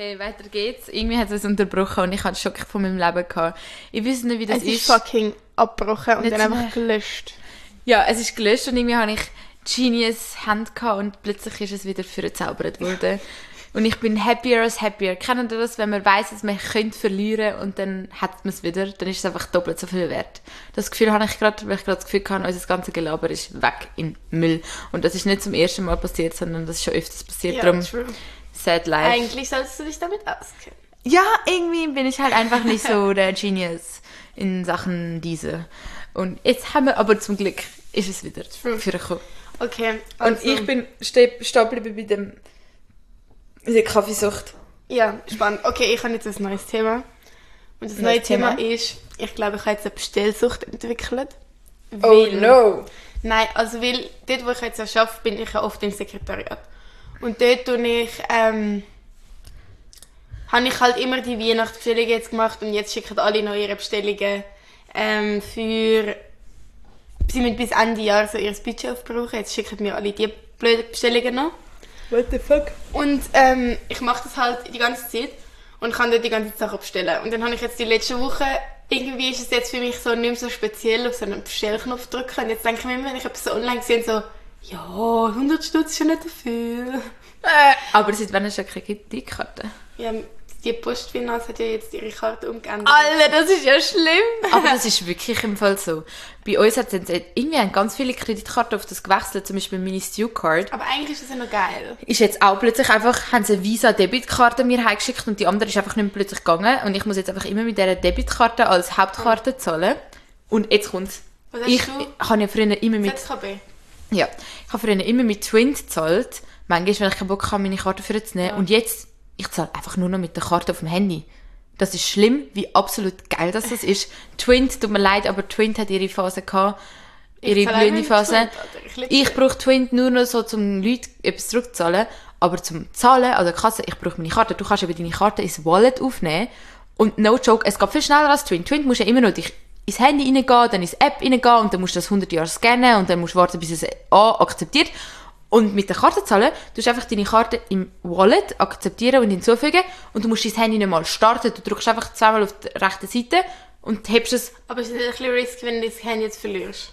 Okay, weiter geht's. Irgendwie hat es uns unterbrochen und ich hatte Schock von meinem Leben gehabt. Ich weiß nicht, wie das ist. Es ist fucking abgebrochen und dann einfach gelöscht. Ja, es ist gelöscht und irgendwie habe ich Genius Hand gehabt und plötzlich ist es wieder verzaubert worden. Und ich bin happier as happier. Kennt ihr das, wenn man weiss, dass man könnte verlieren und dann hat man es wieder, dann ist es einfach doppelt so viel wert. Das Gefühl habe ich gerade, weil ich gerade das Gefühl habe, unser ganzes Gelaber ist weg in Müll. Und das ist nicht zum ersten Mal passiert, sondern das ist schon öfters passiert. Ja, Darum true. sad life. Eigentlich solltest du dich damit auskennen. Ja, irgendwie bin ich halt einfach nicht so der Genius in Sachen diese. Und jetzt haben wir aber zum Glück, ist es wieder vorgekommen. Okay. Und ich bin stehen geblieben bei der Kaffeesucht. Ja, spannend. Okay, ich habe jetzt ein neues Thema. Und das neue Thema ist, ich glaube, ich habe jetzt eine Bestellsucht entwickelt. Oh no! Nein, also weil dort, wo ich jetzt arbeite, bin ich ja oft im Sekretariat. Und dort habe ich halt immer die Weihnachtsbestellungen jetzt gemacht und jetzt schicken alle noch ihre Bestellungen sie müssen bis Ende Jahr so ihr Budget aufbrauchen. Jetzt schicken mir alle die blöden Bestellungen noch. What the fuck? Und ich mache das halt die ganze Zeit und kann dort die ganze Sachen bestellen. Und dann habe ich jetzt die letzten Wochen, irgendwie ist es jetzt für mich so nicht mehr so speziell, auf so einen Bestellknopf drücken. Und jetzt denke ich mir immer, wenn ich etwas so online sehe, so, ja, 100 Stutz ist schon nicht so viel. Aber seit wann hast du keine Kreditkarte? Ja, die Postfinance hat ja jetzt ihre Karte umgeändert. Alter, das ist ja schlimm. Aber das ist wirklich im Fall so. Bei uns hat es irgendwie ganz viele Kreditkarten auf das gewechselt, zum Beispiel meine Stu-Card. Aber eigentlich ist das ja noch geil. Ist jetzt auch plötzlich einfach, haben sie eine Visa-Debitkarte mir heimgeschickt und die andere ist einfach nicht mehr plötzlich gegangen. Und ich muss jetzt einfach immer mit dieser Debitkarte als Hauptkarte zahlen. Und jetzt kommt's. Was hast Ich du? habe ja früher immer mit... ZKB? Ja, ich habe früher immer mit Twint gezahlt. Manchmal, wenn ich keinen Bock habe, meine Karte vorzunehmen. Ja. Und jetzt, ich zahle einfach nur noch mit der Karte auf dem Handy. Das ist schlimm, wie absolut geil das ist. Twint, tut mir leid, aber Twint hat ihre Phase gehabt. Ihre blühende Phase. Ich brauche Twint nur noch so, um Leuten etwas zurückzuzahlen. Aber zum Zahlen an der Kasse, ich brauche meine Karte. Du kannst aber deine Karte ins Wallet aufnehmen. Und no joke, es geht viel schneller als Twint. Twint musst ja immer noch dich ins Handy reingehen, dann ins App reingehen und dann musst du das 100 Jahre scannen und dann musst du warten, bis es akzeptiert. Und mit der Karte zahlen, du musst einfach deine Karte im Wallet akzeptieren und hinzufügen und du musst dein Handy nicht mal starten. Du drückst einfach zweimal auf die rechte Seite und hebst es. Aber es ist ein bisschen risky, wenn du das Handy jetzt verlierst.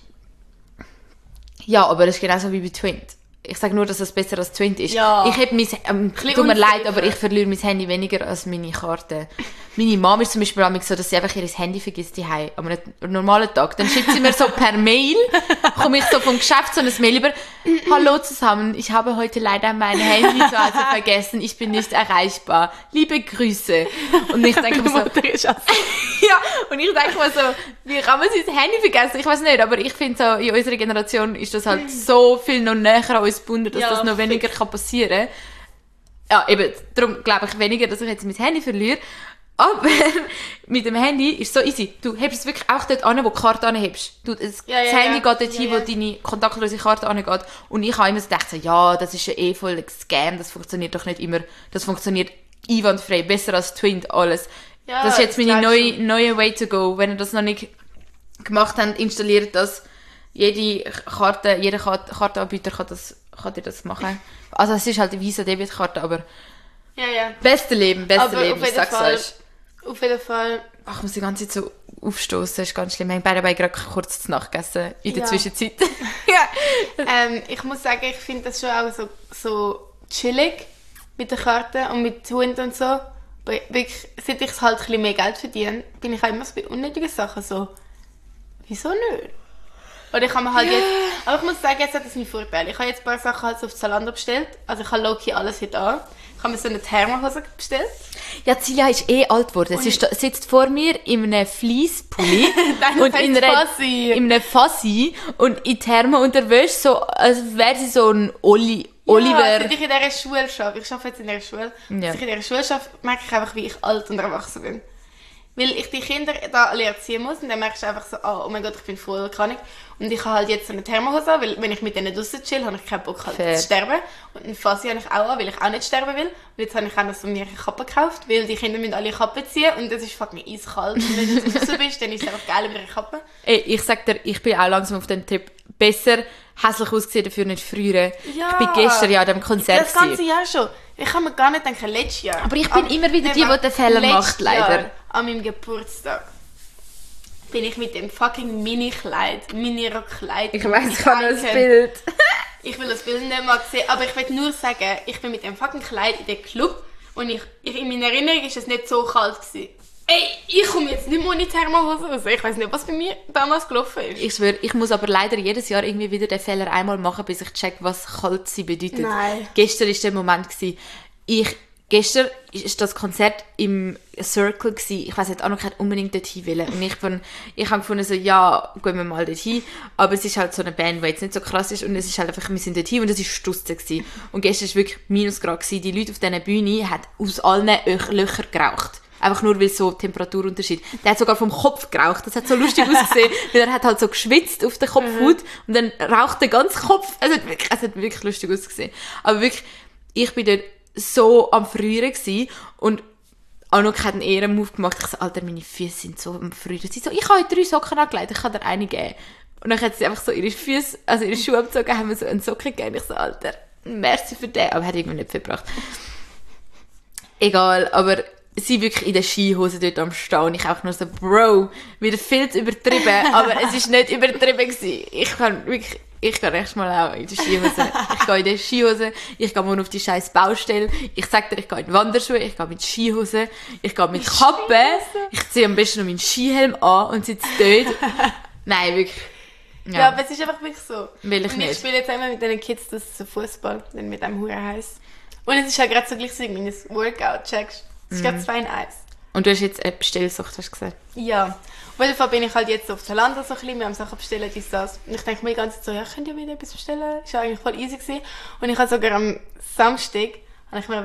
Ja, aber das ist genauso wie bei Twint. Ich sage nur, dass es besser als Twint ist. Ja. Ich habe tut mir leid, aber ich verliere mein Handy weniger als meine Karte. Meine Mama ist zum Beispiel auch so, dass sie einfach ihr Handy vergisst daheim am normalen Tag. Dann schickt sie mir so per Mail, komme ich so vom Geschäft so ein Mail über, hallo zusammen, ich habe heute leider mein Handy zu Hause vergessen, ich bin nicht erreichbar. Liebe Grüße. Und ich denke mir so, ja, und ich denke mir so, wie kann man sein Handy vergessen? Ich weiß nicht, aber ich finde so, in unserer Generation ist das halt so viel noch näher an uns gebunden, dass das noch weniger passieren kann. Ja, eben, darum glaube ich weniger, dass ich jetzt mein Handy verliere. Aber mit dem Handy ist es so easy. Du hebst es wirklich auch dort an, wo die Karte anhebst. Das Handy geht dort hin, wo deine kontaktlose Karte angeht. Und ich habe immer so gedacht, so, ja, das ist ja eh voll ein Scam, das funktioniert doch nicht immer. Das funktioniert einwandfrei, besser als Twint, alles. Ja, das ist jetzt meine neue Way to go. Wenn ihr das noch nicht gemacht habt, installiert das. Jeder Kartenanbieter kann dir das machen. Also es ist halt eine Visa-Debitkarte, aber beste Leben, ich sag's euch. Auf jeden Fall. Ach, ich muss die ganze Zeit so aufstoßen, das ist ganz schlimm. Ich habe beide gerade kurz zu Nacht gegessen, in der Zwischenzeit. Ich muss sagen, ich finde das schon auch so chillig mit den Karten und mit Twint und so. Aber wirklich, seit ich halt ein bisschen mehr Geld verdiene, bin ich auch immer so bei unnötigen Sachen so, wieso nicht? Oder ich habe mir halt jetzt, aber ich muss sagen, jetzt hat das einen Vorteil. Ich habe jetzt ein paar Sachen halt so auf Zalando bestellt. Also ich habe low-key alles hier da. Ich habe mir so eine Thermohose bestellt. Ja, Cilia ist eh alt geworden. Sie sitzt vor mir in einem Fleece-Pulli und in einem Fassi und in Thermo-Unterwäsche, so, als wäre sie so ein Oliver. Seit ich in dieser Schule arbeite, ich arbeite jetzt in dieser Schule, seit ich in dieser Schule arbeite, merke ich einfach, wie ich alt und erwachsen bin. Weil ich die Kinder da alle erziehen muss und dann merkst du einfach so, oh mein Gott, ich bin voll krank. Und ich habe halt jetzt so eine Thermohose an, weil wenn ich mit denen draussen chill, habe ich keinen Bock halt zu sterben. Und einen Fassi habe ich auch an, weil ich auch nicht sterben will. Und jetzt habe ich auch noch so mir eine Kappe gekauft, weil die Kinder müssen alle Kappen ziehen und das ist fucking eiskalt. Und wenn du draussen bist, dann ist es einfach geil mit einer Kappe. Ey, ich sag dir, ich bin auch langsam auf dem Trip. Besser hässlich ausgesehen, dafür nicht früher. Ja. Ich bin gestern ja an dem Konzert. Das ganze Jahr schon. Ich kann mir gar nicht denken, letztes Jahr. Aber ich bin immer wieder die den Fehler macht, leider. Jahr, an meinem Geburtstag bin ich mit dem fucking Mini-Rock-Kleid. Ich weiss, ich habe noch ein Bild. Ich will das Bild nicht mal sehen, aber ich will nur sagen, ich bin mit dem fucking Kleid in den Club und in meiner Erinnerung war es nicht so kalt gewesen. Ey, ich komme jetzt nicht mehr ohne Thermohose raus. Ich weiss nicht, was bei mir damals gelaufen ist. Ich schwöre, ich muss aber leider jedes Jahr irgendwie wieder den Fehler einmal machen, bis ich check, was kalt sein bedeutet. Nein. Gestern war der Moment. Gestern war das Konzert im Circle. Ich weiss nicht, Anuk hat unbedingt dorthin wollen. Und ich habe gefunden, so, ja, gehen wir mal dorthin. Aber es ist halt so eine Band, die jetzt nicht so krass ist. Und es ist halt einfach, wir sind dorthin und es war Stussen gewesen. Und gestern war wirklich Minusgrad gewesen. Die Leute auf dieser Bühne haben aus allen Löchern geraucht. Einfach nur, weil so Temperaturunterschied. Der hat sogar vom Kopf geraucht. Das hat so lustig ausgesehen, weil er hat halt so geschwitzt auf der Kopfhaut und dann raucht der ganze Kopf. Es hat wirklich lustig ausgesehen. Aber wirklich, ich bin dort so am Frieren gewesen und Anuk hat einen Ehrenmove gemacht. Ich so, Alter, meine Füße sind so am Frieren. Sie so, ich habe heute 3 Socken angelegt, ich kann dir eine geben. Und dann hat sie einfach so ihre Füße, also ihre Schuhe abgezogen, haben mir so einen Socken gegeben. Ich so, Alter, merci für den. Aber hat irgendwie nicht viel gebracht. Egal, aber sie wirklich in der Skihose dort am Stehen und ich auch nur so, Bro, wieder viel zu übertrieben, aber es ist nicht übertrieben gewesen. Ich gehe nächstes Mal auch in die Skihose. Ich gehe in die Skihose, ich gehe morgen auf die scheiß Baustelle. Ich sag dir, ich gehe in Wanderschuhe, ich gehe mit Skihose, ich gehe mit Kappe, ich ziehe am besten noch meinen Skihelm an und sitze dort. Nein, wirklich. Ja, aber es ist einfach wirklich so. Will ich nicht. Ich spiele jetzt immer mit den Kids das so Fußball, wenn mit einem Hure heiß. Und es ist halt gerade so gleichzeitig meines Workout, checkst. Es ist gerade 2 in 1. Und du hast jetzt eine Bestellsucht, hast du gesagt? Ja. Auf jeden Fall bin ich halt jetzt auf Zalando so ein bisschen, wir haben Sachen bestellen, dies, das. Und ich denke mir die ganze Zeit so, ja, könnt ihr wieder etwas bestellen? Ist ja eigentlich voll easy gewesen. Und ich habe sogar am Samstag, habe ich mir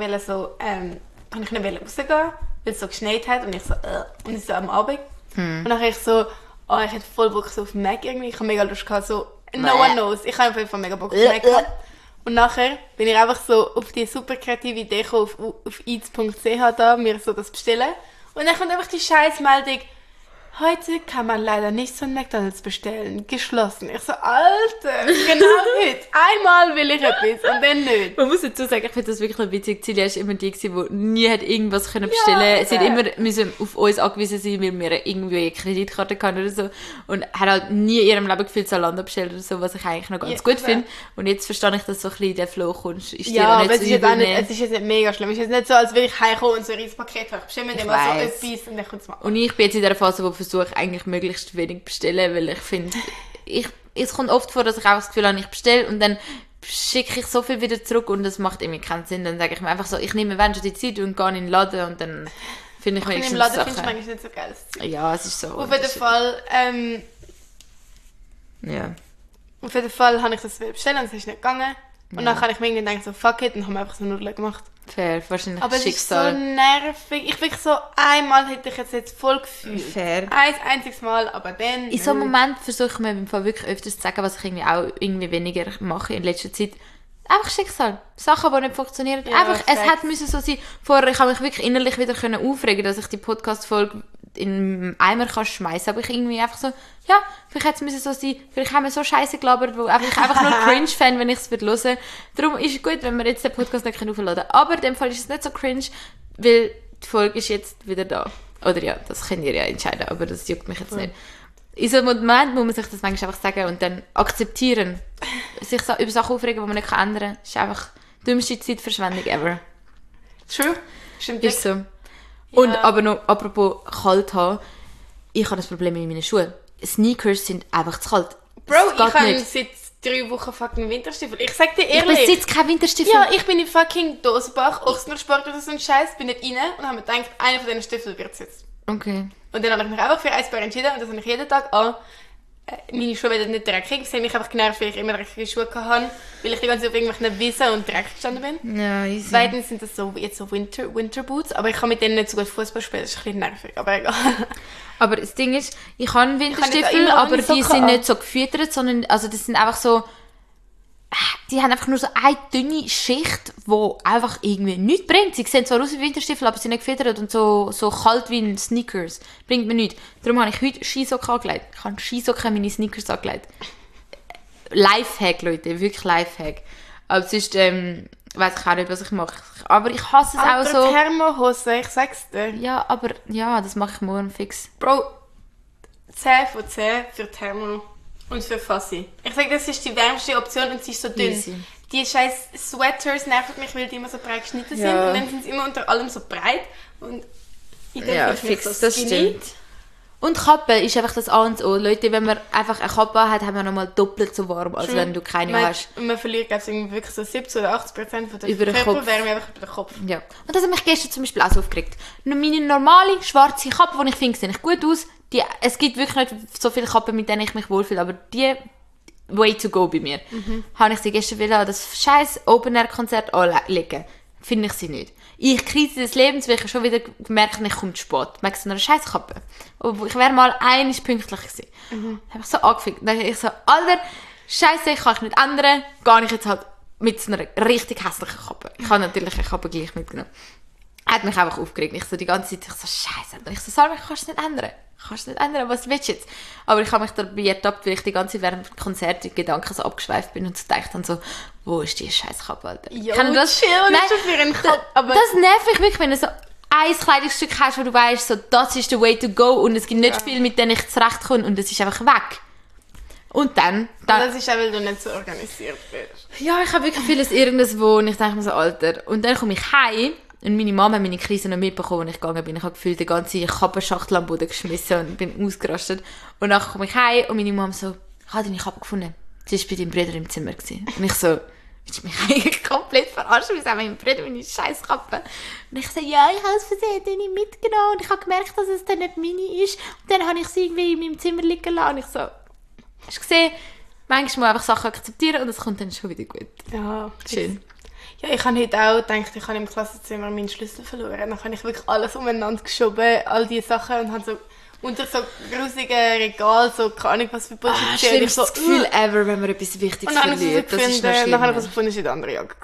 rausgehen, weil es so geschneit hat und ich so, und ich so am Abend. Und dann habe ich so, ich hätte voll Bock so auf Mac irgendwie, ich habe mega Lust gehabt, so, no one knows, ich habe auf jeden Fall mega Bock auf Mac gehabt. Und nachher bin ich einfach so auf die super kreative Idee gekommen, auf eats.ch da, mir so das bestellen. Und dann kommt einfach die Scheißmeldung, heute kann man leider nichts von McDonald's bestellen, geschlossen. Ich so, Alter, genau heute. Einmal will ich etwas und dann nicht. Man muss dazu sagen, ich finde das wirklich noch witzig. Celia war immer die, die nie hat irgendwas bestellen konnte. Sie hat immer müssen auf uns angewiesen sein, weil wir irgendwie eine Kreditkarte hatten oder so. Und hat halt nie in ihrem Leben gefühlt Zalando bestellt oder so, was ich eigentlich noch ganz gut finde. Und jetzt verstehe ich, dass so ein bisschen in den Flow kommst. Ist ja, aber es ist jetzt auch nicht, es ist jetzt nicht mega schlimm. Es ist jetzt nicht so, als würde ich heimkommen und so ein riesiges Paket habe. Ich bestelle mir immer so etwas und dann kommt es mal. Und ich bin jetzt in der Phase, wo ich versuche, eigentlich möglichst wenig bestellen, weil ich finde, es kommt oft vor, dass ich auch das Gefühl habe, ich bestelle und dann schicke ich so viel wieder zurück und das macht irgendwie keinen Sinn. Dann sage ich mir einfach so, ich nehme wenn schon die Zeit und gehe in den Laden und dann finde ich wenigstens Sachen. Im Laden finde ich eigentlich nicht so geil. Ja, es ist so. Auf jeden Fall, ja. Auf jeden Fall habe ich das bestellen und es ist nicht gegangen. Und dann habe ich mir irgendwie gedacht, so fuck it, und haben wir einfach so Nudeln gemacht. Fair, wahrscheinlich aber Schicksal. Aber es ist so nervig. Ich wirklich so, einmal hätte ich jetzt voll gefühlt. Fair. Ein einziges Mal, aber dann... In so einem Moment versuche ich mir im Fall wirklich öfters zu sagen, was ich irgendwie weniger mache in letzter Zeit. Einfach Schicksal. Sachen, die nicht funktionieren. Ja, einfach, es hätte müssen so sein. Vorher, ich habe mich wirklich innerlich wieder aufregen, dass ich die Podcast-Folge in den Eimer schmeißen. Aber ich irgendwie einfach so, ja, vielleicht hätte es müssen so sein. Vielleicht haben wir so Scheiße gelabert, wo ich einfach nur cringe fan, wenn ich es hören. Darum ist es gut, wenn wir jetzt den Podcast nicht aufladen können. Aber in dem Fall ist es nicht so cringe, weil die Folge ist jetzt wieder da. Oder ja, das könnt ihr ja entscheiden, aber das juckt mich jetzt nicht. In so einem Moment muss man sich das manchmal einfach sagen und dann akzeptieren. Sich so über Sachen aufregen, die man nicht ändern kann, ist einfach die dümmste Zeitverschwendung ever. True. Stimmt. Ist so. Ja. Und aber noch, apropos kalt haben, ich habe das Problem mit meinen Schuhen. Sneakers sind einfach zu kalt. Bro, ich habe seit 3 Wochen fucking Winterstiefel. Ich sag dir ehrlich. Ich besitze keine Winterstiefel. Ja, ich bin in fucking Dosenbach, Ochsnersport oder so ein Scheiß, bin nicht rein und habe mir gedacht, einer von diesen Stiefeln wird es jetzt. Okay. Und dann habe ich mich einfach für ein Paar entschieden und das habe ich jeden Tag an. Meine Schuhe werden nicht dreckig. Sie haben mich einfach genervt, weil ich immer dreckige Schuhe hatte, weil ich die ganze Zeit auf irgendwelchen Wiesen und Dreck gestanden bin. Ja, easy. Zweitens sind das so, jetzt so Winterboots, aber ich kann mit denen nicht so gut Fußball spielen, das ist ein bisschen nervig, aber egal. Aber das Ding ist, ich habe Winterstiefel, aber die sind nicht so gefüttert, sondern also das sind einfach so, die haben einfach nur so eine dünne Schicht, die einfach irgendwie nichts bringt. Sie sehen zwar aus wie Winterstiefel, aber sie sind nicht gefüttert und so kalt wie ein Sneakers. Bringt mir nichts. Darum habe ich heute Skisocken angelegt. Ich habe Skisocken in meine Sneakers angelegt. Lifehack, Leute, wirklich Lifehack. Aber sonst, weiss ich auch nicht, was ich mache. Aber ich hasse es auch so. Thermohose, ich sag's dir. Ja, aber ja, das mache ich morgen fix. Bro, 10 von 10 für Thermo und für Fassi. Ich sage, das ist die wärmste Option und sie ist so dünn. Easy. Die scheiß Sweaters nerven mich, weil die immer so breit geschnitten sind Ja. und dann sind sie immer unter allem so breit und ich Ja, denke, fix, so das skinny. stimmt. Und Kappe ist einfach das A und O. Leute, wenn man einfach eine Kappe hat, haben wir nochmal doppelt so warm, als wenn du keine hast. Und man verliert, glaube ich, wirklich so 70 oder 80% von der Über den Kopf. Körperwärme einfach über den Kopf. Ja. Und das hat mich gestern zum Beispiel auch so aufgeregt. Nur meine normale schwarze Kappe, die ich finde, sehe ich gut aus. Es gibt wirklich nicht so viele Kappen, mit denen ich mich wohlfühle, aber die way to go bei mir. Habe ich sie gestern wieder an das scheiß Open-Air-Konzert anlegen. Finde ich sie nicht. Ich Krise des Lebens, weil ich schon wieder gemerkt habe, ich komme zu spät. Merkst du, so eine scheiß Kappe. Ich wäre mal einmal pünktlich gewesen. Habe ich so angefickt. Dann habe ich so, Alter, Scheiße, ich kann es nicht ändern. Gehe ich jetzt halt mit so einer richtig hässlichen Kappe. Ich habe natürlich eine Kappe gleich mitgenommen. Er hat mich einfach aufgeregt. Ich so die ganze Zeit, ich so, Scheiße. Und ich so, Salma, ich kann es nicht ändern. Was willst du jetzt? Aber ich habe mich dabei ertappt, weil ich die ganze Zeit während dem Konzert in Gedanken so abgeschweift bin und so gedacht habe, so, wo ist die scheiß Kappe, Alter? Jo, Kann das chill, nicht so für einen Kopf. Aber das nervt mich wirklich, wenn du so ein Kleidungsstück hast, wo du weißt, so, das ist the way to go und es gibt nicht viel, mit denen ich zurechtkomme und es ist einfach weg. Und dann das ist auch, weil du nicht so organisiert bist. ja, ich habe wirklich vieles irgendwo und ich denke mir so, Alter. Und dann komme ich heim und meine Mama hat meine Krise noch mitbekommen, als ich gegangen bin. Ich habe gefühlt die ganze Kappenschachtel am Boden geschmissen und bin ausgerastet. Und dann komme ich heim und meine Mama so, ich habe deine Kappe gefunden. Sie war bei deinem Bruder im Zimmer gewesen. Und ich so, willst du mich eigentlich komplett verarschen? Wieso haben mein Bruder meine scheiß Kappe? Und ich so, ja, ich habe es versehen nicht mitgenommen und ich habe gemerkt, dass es dann nicht meine ist. Und dann habe ich sie irgendwie in meinem Zimmer liegen lassen. Und ich so, hast du gesehen, manchmal muss man einfach Sachen akzeptieren und es kommt dann schon wieder gut. Ja, Schön. Ja, ich habe heute auch gedacht, ich habe im Klassenzimmer meinen Schlüssel verloren. Dann habe ich wirklich alles umeinander geschoben, all diese Sachen und habe so unter so grusigen Regal, so keine Ahnung, was für Bullshit gesehen. Ich Schlimmstes Gefühl ever, wenn man etwas Wichtiges und dann habe ich verliert. so Das ist noch gefunden, dann habe ich schlimmer. so gefunden, es war in der anderen Jacke.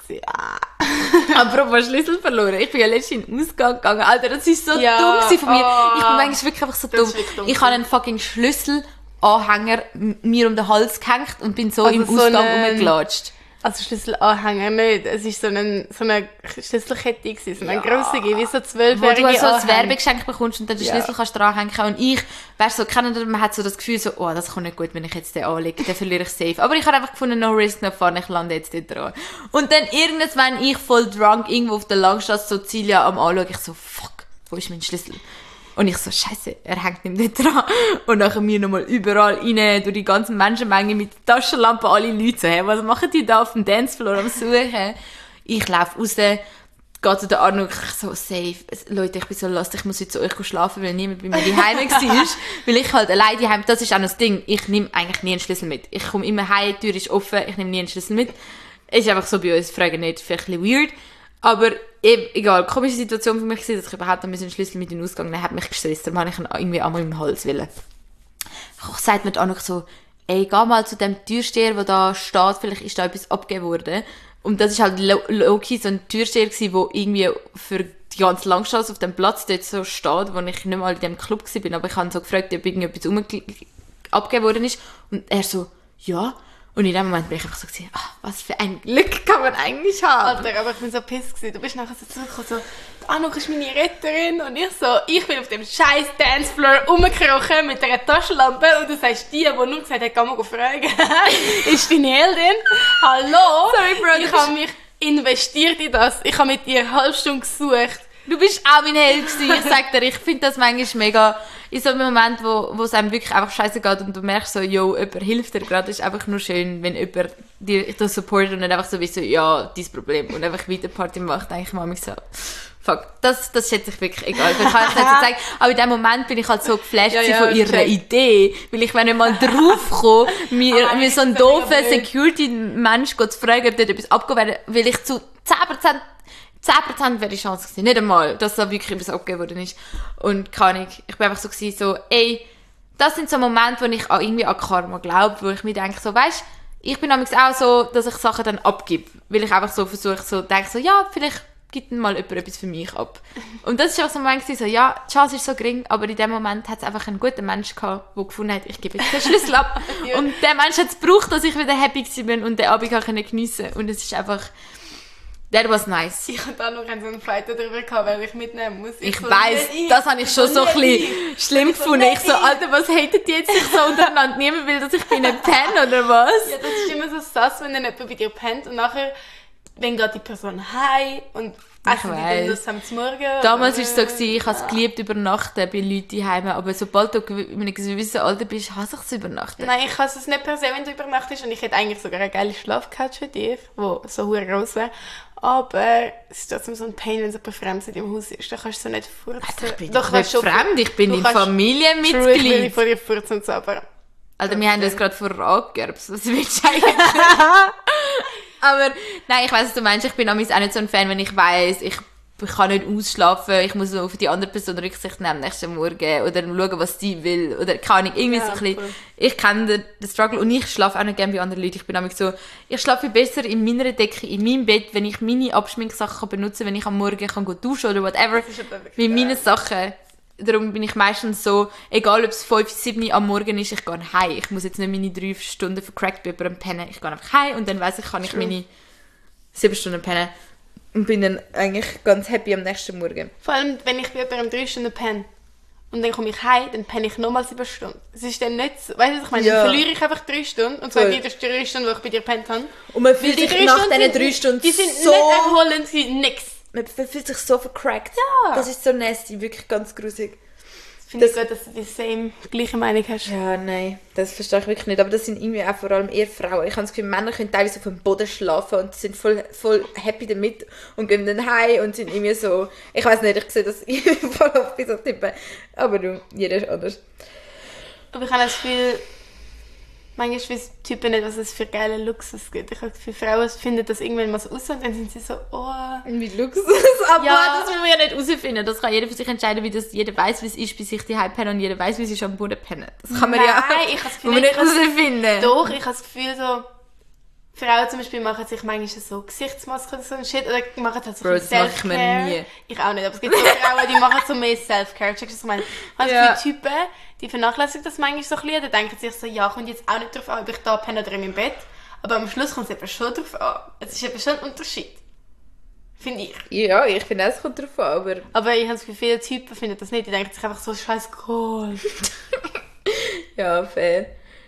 Apropos Schlüssel verloren. Ich bin ja letztens in den Ausgang gegangen. Alter, das ist so Ja, dumm gewesen von mir. oh. Ich bin manchmal wirklich einfach so Das dumm. ist wirklich dumm Ich habe einen fucking Schlüsselanhänger mir um den Hals gehängt und bin so Also im so Ausgang einen- rumgelatscht. Also Schlüsselanhänger nicht. Es war so eine Schlüsselkette, so eine grössere, wie so Wo du 12-jährige so ein Anhänger. Werbegeschenk bekommst und dann den Schlüssel kannst du dranhängen. Und ich, weißt du, so, man hat so das Gefühl, so, oh, das kommt nicht gut, wenn ich jetzt den anlege, den verliere ich safe. Aber ich habe einfach gefunden, no risk, no fun, ich lande jetzt dort dran. Und dann irgendwann, ich voll drunk, irgendwo auf der Langstrasse, so Zilia am Anschauen, ich so, fuck, wo ist mein Schlüssel? Und ich so, Scheiße, er hängt nicht dort dran. Und nachher mir nochmal überall rein, durch die ganze Menschenmenge mit Taschenlampen, alle Leute so, hey, was machen die da auf dem Dancefloor am Suchen? Ich laufe raus, geht zu der Arno, ich so, safe. Leute, ich bin so lost, ich muss jetzt zu euch schlafen, weil niemand bei mir daheim war. Weil ich halt alleine daheim, das ist auch noch das Ding, ich nehme eigentlich nie einen Schlüssel mit. Ich komme immer heim, die Tür ist offen, ich nehme nie einen Schlüssel mit. Ist einfach so bei uns, fragen nicht, vielleicht ein bisschen weird. Aber eben, egal, komische Situation für mich gewesen, dass ich überhaupt einen Schlüssel mit in den Ausgang nehmen, hat mich gestresst, darum habe ich ihn irgendwie einmal im Hals wollen. Ich sagt mir dann noch so, ey, geh mal zu dem Türsteher, der da steht, vielleicht ist da etwas abgegeben worden. Und das ist halt low-key so ein Türsteher gewesen, der irgendwie für die ganze Langstrasse auf dem Platz dort so steht, wo ich nicht mal in dem Club war, aber ich habe so gefragt, ob irgendetwas abgegeben worden ist. Und er so, ja. Und in dem Moment bin ich einfach so gewesen, was für ein Glück kann man eigentlich haben. Alter, aber ich bin so pissed gewesen. Du bist nachher so zurückgekommen, so, die Anouk ist meine Retterin. Und ich bin auf dem scheiß Dancefloor rumgekrochen mit einer Taschenlampe. Und du sagst, die nur gesagt hat, geh mal fragen. Ist deine Heldin? Hallo? Sorry, Bro, Ich habe mich investiert in das. Ich habe mit dir eine halbe Stunde gesucht. Du bist auch mein Held gewesen. Ich sag dir, ich finde das manchmal mega, in so einem Moment, wo es einem wirklich einfach scheiße geht und du merkst so, yo, jemand hilft dir gerade, ist einfach nur schön, wenn jemand dir das supportet und nicht einfach so wie so, ja, dein Problem und einfach weiter Party macht, denke ich mal so, fuck, das schätze ich wirklich, egal, ich kann es nicht so sagen, aber in dem Moment bin ich halt so geflasht von ihrer Idee, weil ich, wenn ich mal draufkomme, mir so einen doofen Security-Mensch zu fragen, ob dort etwas abgegeben wird, weil ich zu 10% wäre die Chance gewesen, nicht einmal, dass da wirklich etwas abgegeben worden ist. Und keine Ahnung, ich bin einfach so gewesen, so, ey, das sind so Momente, wo ich auch irgendwie an Karma glaube, wo ich mir denke, so, weißt, ich bin nämlich auch so, dass ich Sachen dann abgebe, weil ich einfach so versuche, so, denke so, ja, vielleicht gibt mal jemand etwas für mich ab. Und das ist auch so ein Moment, so, ja, die Chance ist so gering, aber in dem Moment hat es einfach einen guten Menschen gehabt, der gefunden hat, ich gebe jetzt den Schlüssel ab. Ja. Und der Mensch hat es gebraucht, dass ich wieder happy bin und den Abend geniessen konnte. Und es ist einfach... That was nice. Ich hatte auch noch so einen Fight darüber gehabt, weil ich mitnehmen muss. Ich weiss, das habe ich schon so ein bisschen schlimm gefunden. Ich so, Alter, was hatet ihr jetzt sich so untereinander? Niemand will, dass ich bei ihnen penne, oder was? Ja, das ist immer so sass, wenn dann jemand bei dir pennt und nachher, wenn geht die Person heim und essen die dann das am Morgen. Damals war es so, ich habe es geliebt, übernachten bei Leuten zu Hause. Aber sobald du in einem gewissen Alter bist, hasse ich es übernachten. Nein, ich hasse es nicht per se, wenn du übernachtest. Und ich hätte eigentlich sogar eine geile Schlafcouch für dich, die so hure gross wäre. Aber es ist trotzdem so ein Pain, wenn so jemand Fremd im Haus ist. Da kannst du so nicht furzen. Ich bin doch nicht fremd, ich bin im Familienmitglied. Ich will vor dir furzen und so, aber... Alter, wir haben das gerade vorher angegerbst. Was willst du eigentlich? Aber, nein, ich weiss, was du meinst. Ich bin auch nicht so ein Fan, wenn ich weiss, ich kann nicht ausschlafen, ich muss auf die andere Person Rücksicht nehmen nächsten Morgen oder schauen, was sie will oder keine Ahnung, irgendwie so ein bisschen. Ich kenne den Struggle und ich schlafe auch nicht gerne bei anderen Leuten. Ich bin nämlich so, ich schlafe besser in meiner Decke, in meinem Bett, wenn ich meine Abschminksachen benutzen kann, wenn ich am Morgen kann duschen oder whatever, wie meine Sachen. Darum bin ich meistens so, egal ob es 5, 7 am Morgen ist, ich gehe heim. Ich muss jetzt nicht meine 3 Stunden vercrackt bei jemandem pennen. Ich gehe einfach heim und dann weiss ich, kann ich meine 7 Stunden pennen. Und bin dann eigentlich ganz happy am nächsten Morgen. Vor allem, wenn ich bei jemandem 3 Stunden penne und dann komme ich heim, dann penne ich nochmal 7 Stunden. Es ist dann nicht so, weißt du, was ich meine? Ja. Dann verliere ich einfach 3 Stunden und zwar die 3 Stunden, die ich bei dir pennt habe. Und man fühlt sich nach diesen 3 Stunden die sind so... nicht erholend, nix. Man fühlt sich so vercrackt. Ja. Das ist so nasty, wirklich ganz grusig. Ich finde es gut, dass du die gleiche Meinung hast. Ja, nein, das verstehe ich wirklich nicht. Aber das sind irgendwie auch vor allem eher Frauen. Ich habe das Gefühl, Männer können teilweise auf dem Boden schlafen und sind voll happy damit und gehen dann heim und sind irgendwie so... Ich weiß nicht, ich sehe das voll oft bei so Typen. Aber du, jeder ist anders. Aber ich habe das Gefühl, manchmal wissen Typen nicht, was es für geile Luxus gibt. Ich habe das Gefühl, Frauen finden das irgendwann mal so aus und dann sind sie so, oh... Wie Luxus? Aber ja, das will man ja nicht herausfinden. Das kann jeder für sich entscheiden, wie das jeder weiss, wie es ist, bis ich die pennen und jeder weiss, wie es ist, am Boden pennen. Das kann man ja ich habe das Gefühl, nicht herausfinden. Doch, ich habe das Gefühl so... Frauen zum Beispiel machen sich manchmal so Gesichtsmasken oder so ein Shit oder machen halt so Self-Care. Das mache ich mir nie. Ich auch nicht, aber es gibt so Frauen, die machen so mehr Self-Care. Checkst du, was ich meine? Also für Typen, die vernachlässigen das manchmal so ein bisschen, dann denken sich so, ja, kommt jetzt auch nicht drauf an, ob ich da penne oder in meinem Bett. Aber am Schluss kommt es eben schon drauf an. Es ist eben schon ein Unterschied. Finde ich. Ja, ich finde es kommt drauf an, aber ich habe das Gefühl, viele Typen finden das nicht. Die denken sich einfach so, scheiß Gold. Ja, fair.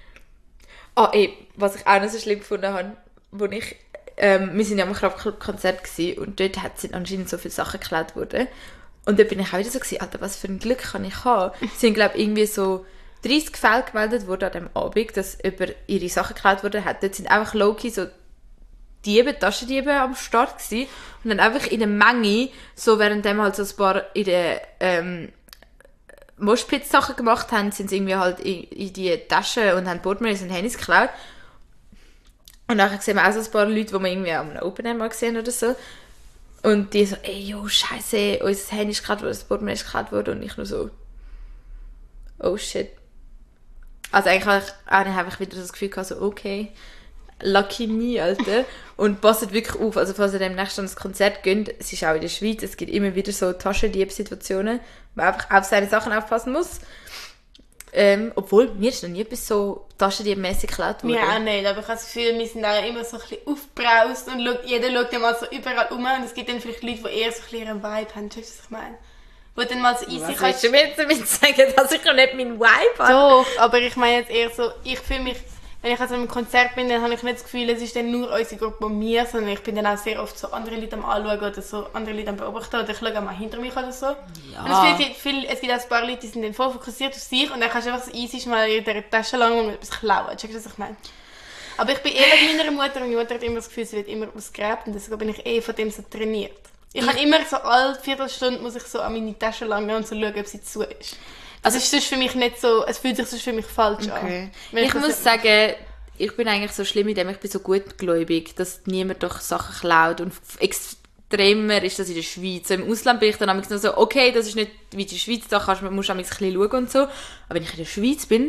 Was ich auch noch so schlimm gefunden habe, wo ich, wir sind ja am Kraftclub-Konzert und dort sind anscheinend so viele Sachen geklaut worden. Und dort bin ich auch wieder so gewesen, Alter, was für ein Glück kann ich haben. Es sind, glaube ich, irgendwie so 30 Fälle gemeldet worden an dem Abend, dass über ihre Sachen geklaut worden hat. Dort sind einfach low-key so Taschendiebe am Start gewesen. Und dann einfach in der Menge, so währenddem halt so ein paar in der, Moshpit-Sachen gemacht haben, sind sie irgendwie halt in die Taschen und haben Portemonnaies und Handys geklaut. Und nachher sehen wir auch so ein paar Leute, die wir irgendwie am Open Air mal gesehen oder so. Und die so, ey, yo, scheiße, unser Handy ist geklaut worden, das Portemonnaie ist geklaut worden. Und ich nur so, oh shit. Also eigentlich habe ich wieder das Gefühl gehabt, so, okay, lucky me, Alter. Und passt wirklich auf, also falls ihr demnächst an das Konzert geht, es ist auch in der Schweiz, es gibt immer wieder so Taschendieb-Situationen, wo man einfach auf seine Sachen aufpassen muss. Obwohl, mir ist noch nie etwas so taschendiebmäßig geklaut worden. Mir auch nicht, aber ich habe das Gefühl, wir sind auch immer so ein bisschen aufgebraust und jeder schaut ja mal so überall um und es gibt dann vielleicht Leute, die eher so ein bisschen ihren Vibe haben, weißt du, was ich meine? Wo dann mal so easy kannst. Was willst du mir jetzt damit sagen, dass ich noch nicht meinen Vibe habe? Doch, aber ich meine jetzt eher so, ich fühle mich, wenn ich also einem Konzert bin, dann habe ich nicht das Gefühl, es ist dann nur unsere Gruppe und mir, sondern ich bin dann auch sehr oft so andere Leute am Anschauen oder so andere Leute am Beobachten oder ich schaue auch mal hinter mich oder so. Ja. Und es gibt auch ein paar Leute, die sind dann voll fokussiert auf sich und dann kannst du einfach so easy mal in der Tasche lang und etwas klauen. Checkst du, was ich meine? Aber ich bin mit meiner Mutter und meine Mutter hat immer das Gefühl, sie wird immer ausgräbt und deswegen bin ich von dem so trainiert. Ich habe immer so alle Viertelstunde muss ich so an meine Tasche langen und so schauen, ob sie zu ist. Also es ist sonst für mich nicht so, es fühlt sich sonst für mich falsch an. Ich muss sagen, ich bin eigentlich so schlimm, indem ich bin so gutgläubig, dass niemand doch Sachen klaut und extremer ist das in der Schweiz. So im Ausland bin ich dann so, okay, das ist nicht wie die Schweiz, da musst du ein bisschen schauen und so. Aber wenn ich in der Schweiz bin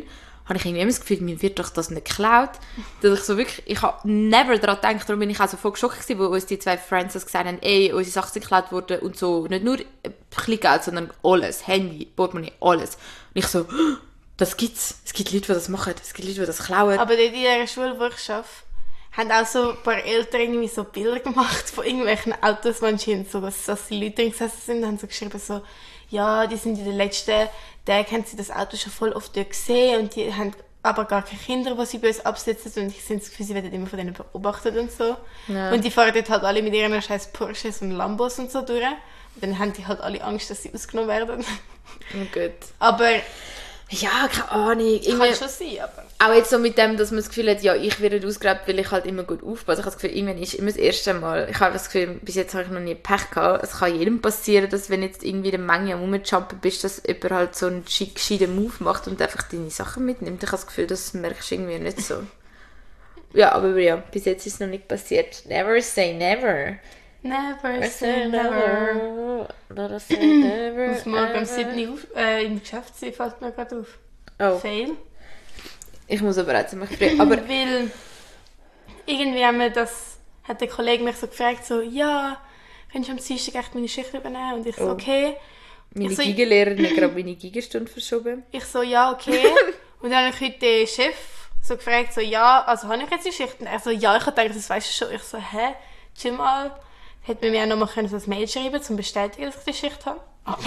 habe ich irgendwie immer das Gefühl, mir wird doch das nicht geklaut. Dass ich so wirklich, ich habe never daran gedacht, darum bin ich auch so voll geschockt gewesen, wo uns die 2 Friends gesagt haben, unsere Sachen sind geklaut worden und so, nicht nur ein bisschen Geld, sondern alles, Handy, Portemonnaie, alles. Und ich so, das gibt's. Es gibt Leute, die das machen, es gibt Leute, die das klauen. Aber in dieser Schule, wo ich arbeite, haben auch so ein paar Eltern irgendwie so Bilder gemacht von irgendwelchen Autos, manchmal so, dass die Leute drin gesessen sind, haben so geschrieben so, ja, die sind in den letzten Tagen, haben sie das Auto schon voll oft dort gesehen und die haben aber gar keine Kinder, die sie bei uns absetzen und ich habe das Gefühl, sie werden immer von denen beobachtet und so. Ja. Und die fahren dort halt alle mit ihren scheiß Porsches und Lambos und so durch. Und dann haben die halt alle Angst, dass sie ausgenommen werden. Oh Gott. Aber ja, keine Ahnung. Kann schon sein, aber... Auch jetzt so mit dem, dass man das Gefühl hat, ja, ich werde ausgeraubt, weil ich halt immer gut aufpasse. Ich habe das Gefühl, irgendwann ist immer das erste Mal. Ich habe das Gefühl, bis jetzt habe ich noch nie Pech gehabt. Es kann jedem passieren, dass wenn jetzt irgendwie in der Menge am Rumjumpen bist, dass jemand halt so einen gescheiten Move macht und einfach deine Sachen mitnimmt. Ich habe das Gefühl, das merkst du irgendwie nicht so. Ja, aber ja, bis jetzt ist es noch nicht passiert. Never say never. Never say never. Never say never. Ich muss morgen um 7 Uhr im Geschäft sein, fällt mir gerade auf. Oh. Fail. Ich muss aber auch ziemlich früh. Aber weil irgendwie hat der Kollege mich so gefragt, so, ja, kannst du am Dienstag echt meine Schicht übernehmen? Und ich so, okay. Meine Giga-Lehrerin hat gerade meine Gigastunde verschoben. Ich so, ja, okay. Und dann habe ich heute den Chef so gefragt, so, ja, also habe ich jetzt die Schicht? Und er so, ja, ich habe gedacht, das weißt du schon. Ich so, hä? Chill mal. Hätte mir auch noch mal so ein Mail schreiben können, um zu bestätigen, dass ich die Schicht habe. Aber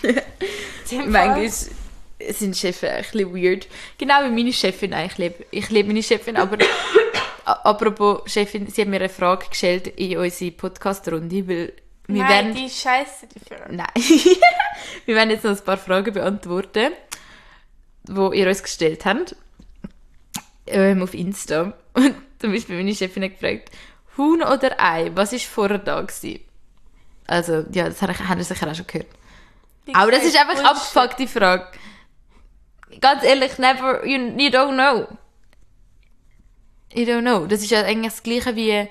manchmal sind Chefs ein bisschen weird. Genau wie meine Chefin eigentlich. Ich liebe meine Chefin, aber apropos Chefin, sie hat mir eine Frage gestellt in unsere Podcast-Runde, weil Nein, die ist scheisse, die Frage. Nein. Wir werden jetzt noch ein paar Fragen beantworten, die ihr uns gestellt habt. Auf Insta. Und zum Beispiel meine Chefin hat gefragt, Huhn oder Ei, was war vorher da gewesen? Also, ja, das haben wir sicher auch schon gehört. Aber das ist einfach abgefuckt, die Frage. Ganz ehrlich, never, you don't know. You don't know. Das ist ja eigentlich das Gleiche wie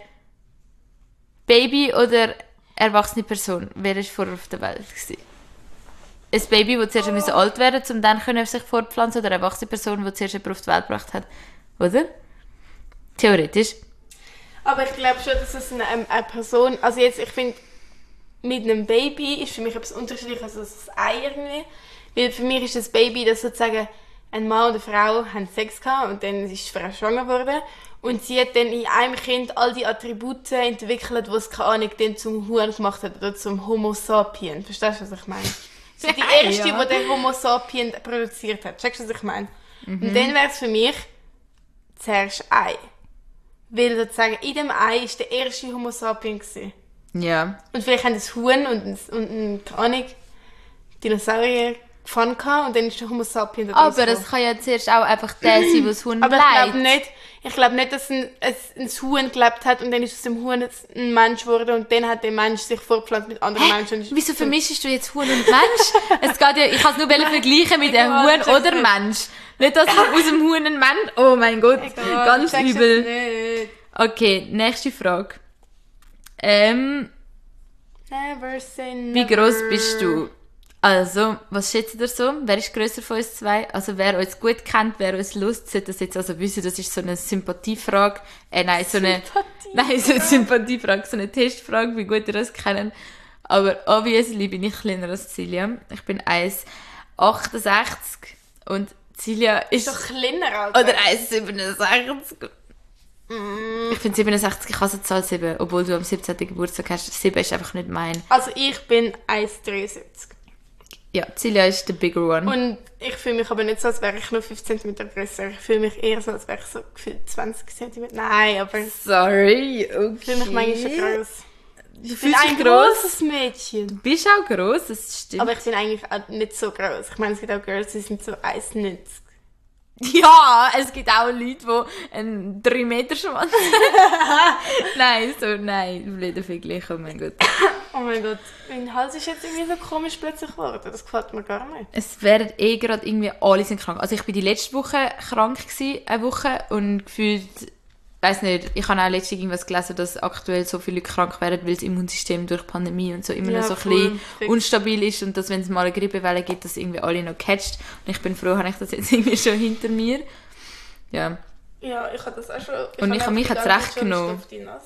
Baby oder erwachsene Person. Wer war vorher auf der Welt gewesen? Ein Baby, das zuerst alt werden musste, um dann sich fortpflanzen, oder eine erwachsene Person, die zuerst jemand auf die Welt gebracht hat. Oder? Theoretisch. Aber ich glaube schon, dass es eine Person, also jetzt, ich finde, mit einem Baby ist für mich etwas unterschiedliches als das Ei irgendwie. Weil für mich ist das Baby, dass sozusagen ein Mann und eine Frau haben Sex gehabt und dann ist die Frau schwanger geworden. Und sie hat dann in einem Kind all die Attribute entwickelt, die es, keine Ahnung, dann zum Huhn gemacht hat oder zum Homo sapien. Verstehst du, was ich meine? Sie ist die erste, die den Homo sapien produziert hat. Checkst du, was ich meine? Und dann wäre es für mich zuerst Ei. Weil sozusagen in dem Ei war der erste Homo sapien gewesen. Ja. Und vielleicht haben das Huhn und ein keine Ahnung, Dinosaurier gefunden und dann ist der Homo sapien da Aber es kann ja zuerst auch einfach der sein, der das Huhn bleibt. Aber ich glaube nicht, dass ein Huhn gelebt hat und dann ist aus dem Huhn ein Mensch geworden und dann hat der Mensch sich fortgepflanzt mit anderen Menschen. Wieso vermischst du jetzt Huhn und Mensch? Es geht ja, ich kann es nur vergleichen mit einem Huhn oder Mensch. Nicht, dass aus dem Huhn ein Mensch... Oh mein Gott, ganz übel. Okay, nächste Frage. Never say never. Wie gross bist du? Also, was schätzt ihr so? Wer ist grösser von uns zwei? Also, wer uns gut kennt, wer uns Lust, sollte das jetzt also wissen, das ist so eine Sympathiefrage. So eine Sympathiefrage, so eine Testfrage, wie gut ihr uns kennt. Aber obviously bin ich kleiner als Silja. Ich bin 1,68 und Silja ist... doch kleiner, Alter. Oder 1,67. Ich finde 67, ich hasse die Zahl 7, obwohl du am 17. Geburtstag hast. 7 ist einfach nicht mein. Also ich bin 1,73. Ja, Silja ist der bigger one. Und ich fühle mich aber nicht so, als wäre ich nur 5 cm grösser. Ich fühle mich eher so, als wäre ich so gefühlt 20 cm. Nein, aber... Sorry, okay. Ich fühle mich manchmal schon gross. Ich bin ein grosses Mädchen. Du bist auch gross, das stimmt. Aber ich bin eigentlich auch nicht so gross. Ich meine, es gibt auch Girls, die sind so 1,90. Ja, es gibt auch Leute, die einen 3 Meter Schwanz haben. Nein, blöder Vergleich, oh mein Gott. Oh mein Gott, mein Hals ist jetzt irgendwie so komisch plötzlich geworden. Das gefällt mir gar nicht. Es werden gerade irgendwie alle sind krank. Also ich war die letzte Woche krank gewesen, eine Woche, und gefühlt weiss nicht, ich habe auch letztens irgendwas gelesen, dass aktuell so viele Leute krank werden, weil das Immunsystem durch die Pandemie und so immer noch so ein bisschen unstabil ist und dass, wenn es mal eine Grippewelle gibt, dass irgendwie alle noch catcht. Und ich bin froh, habe ich das jetzt irgendwie schon hinter mir. Ja. Ja, ich habe das auch schon... Und ich habe mich jetzt recht genommen.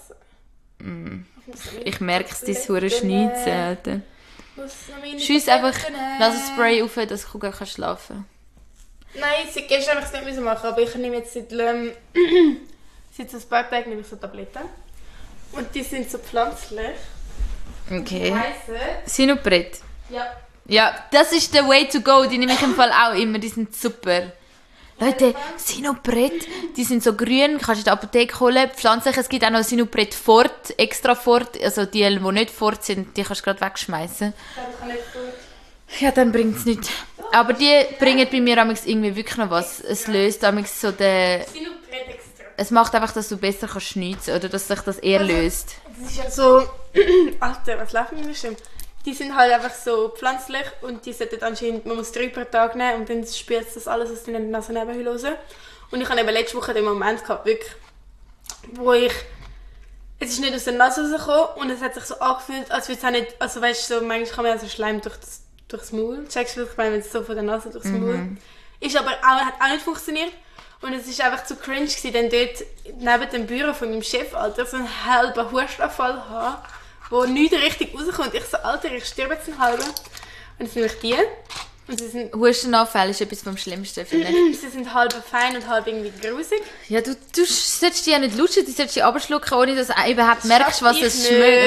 Ich merke es, dein hure Schneuzen, Alter. Schiess einfach Nasenspray auf, dass ich gar schlafen kann. Nein, gestern habe ich es nicht machen, aber ich nehme jetzt seit ein paar Tagen nehme ich so Tabletten. Und die sind so pflanzlich. Okay. Sinopret? Ja. Ja, das ist der way to go. Die nehme ich im Fall auch immer. Die sind super. Leute, Sinopret, die sind so grün, kannst du in der Apotheke holen. Pflanzlich, es gibt auch noch Sinopret Fort, extra Fort. Also die nicht Fort sind, die kannst du gerade wegschmeißen. Ja, dann bringt es nichts. Aber die bringen bei mir irgendwie wirklich noch was. Es löst so den... Sinopret extra. Es macht einfach, dass du besser schnitzen kannst oder dass sich das eher löst. Das ist ja so... Alter, was läuft mit mir schon? Die sind halt einfach so pflanzlich und die sollten anscheinend, man muss 3 pro Tag nehmen und dann spürt das alles aus deiner Nasennebenhöhle raus. Und ich habe eben letzte Woche den Moment gehabt, wirklich, wo es ist nicht aus der Nase rausgekommen und es hat sich so angefühlt, als würde es auch nicht, also weißt du, so, manchmal kann man ja so Schleim durchs Maul, checkst du, was ich meine, wenn es so von der Nase durchs Maul ist, aber hat auch nicht funktioniert. Und es war einfach zu cringe gewesen, dann dort neben dem Büro von meinem Chef, Alter, so einen halben Hustenanfall haben, wo nichts richtig rauskommt. Ich so, Alter, ich sterbe jetzt einen halben. Und das sind nämlich die. Und sie sind... Hustenanfall ist etwas vom Schlimmsten, finde ich. Sie sind halb fein und halb irgendwie grusig. Ja, du solltest die ja nicht lutschen, du solltest die abschlucken, ohne dass du überhaupt merkst, was es schmeckt.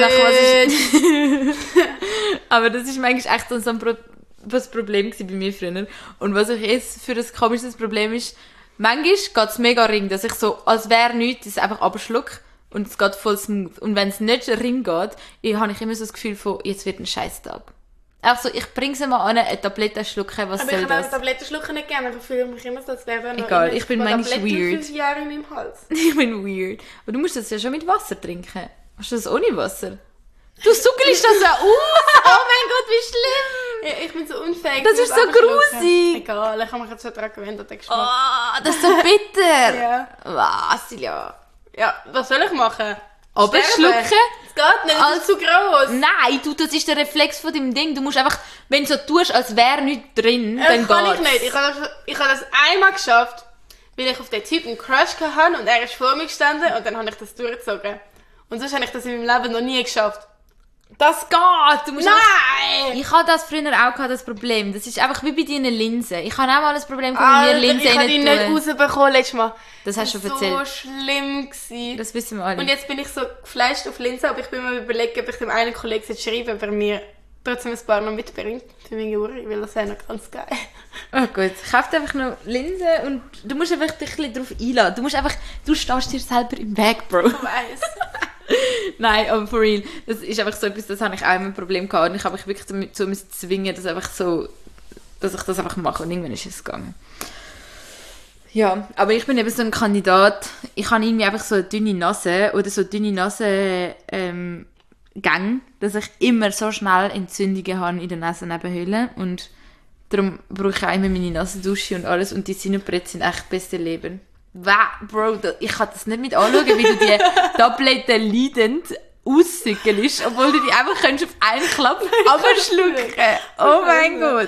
Aber das ist manchmal echt so ein Problem bei mir früher. Und was ich jetzt für ein komisches Problem ist, manchmal geht es mega ring, dass ich so, als wäre nichts, das einfach abschlucke. Und es geht voll smooth. Und wenn es nicht ring geht, habe ich immer so das Gefühl von, jetzt wird ein Scheißtag. Also ich bringe sie mal an, eine Tablette schlucken, was aber soll das? Aber ich habe Tabletten schlucken nicht gerne, aber ich fühle mich immer so, als wäre noch egal, ich bin manchmal weird. 5 Jahre in meinem Hals. Ich bin weird. Aber du musst das ja schon mit Wasser trinken. Hast du das ohne Wasser? Du suckelst das ja aus! Oh mein Gott, wie schlimm! Ja, ich bin so unfähig. Das ist so grusig! Egal, ich habe mich jetzt schon daran gewöhnt an den Geschmack. Oh, das ist so bitter! Ja. Was, Silja? Ja, was soll ich machen? Aber schlucken? Es geht nicht, das ist zu gross. Nein, das ist der Reflex von deinem Ding. Du musst einfach, wenn du so tust, als wäre nichts drin, dann geht's. Das kann ich nicht. Ich habe das einmal geschafft, weil ich auf den Typen einen Crush hatte und er ist vor mir gestanden und dann habe ich das durchgezogen. Und sonst habe ich das in meinem Leben noch nie geschafft. Das geht! Du musst Nein! Einfach, ich hatte das früher auch das Problem. Das ist einfach wie bei deinen Linsen. Ich habe auch mal das Problem, wenn mir Linsen ich habe die nicht rausbekommen letztes Mal. Das hast du schon erzählt. Das war so schlimm gewesen. Das wissen wir alle. Und jetzt bin ich so geflasht auf Linsen, aber ich bin mir überlegen, ob ich dem einen Kollegen schreibe, ob er mir trotzdem ein paar noch mitbringt für meine Uhr, weil das wäre noch ganz geil. Oh gut, kauf einfach noch Linsen und du musst einfach dich ein bisschen darauf einladen. Du stehst dir selber im Weg, Bro. Ich weiss. Nein, aber for real, das ist einfach so etwas, das habe ich auch immer ein Problem gehabt und ich habe mich wirklich dazu zwingen, dass ich das einfach mache und irgendwann ist es gegangen. Ja, aber ich bin eben so ein Kandidat, ich habe irgendwie einfach so eine dünne Nase oder so dünne Nasengänge, dass ich immer so schnell Entzündungen habe in der Nasennebenhöhle und darum brauche ich auch immer meine Nasendusche und alles und die Sinopret sind echt das beste Leben. Wow, Bro, ich kann das nicht mit anschauen, wie du die Tabletten leidend aussückelst, obwohl du die einfach auf einen Klapp abschlucken. Oh mein Gott.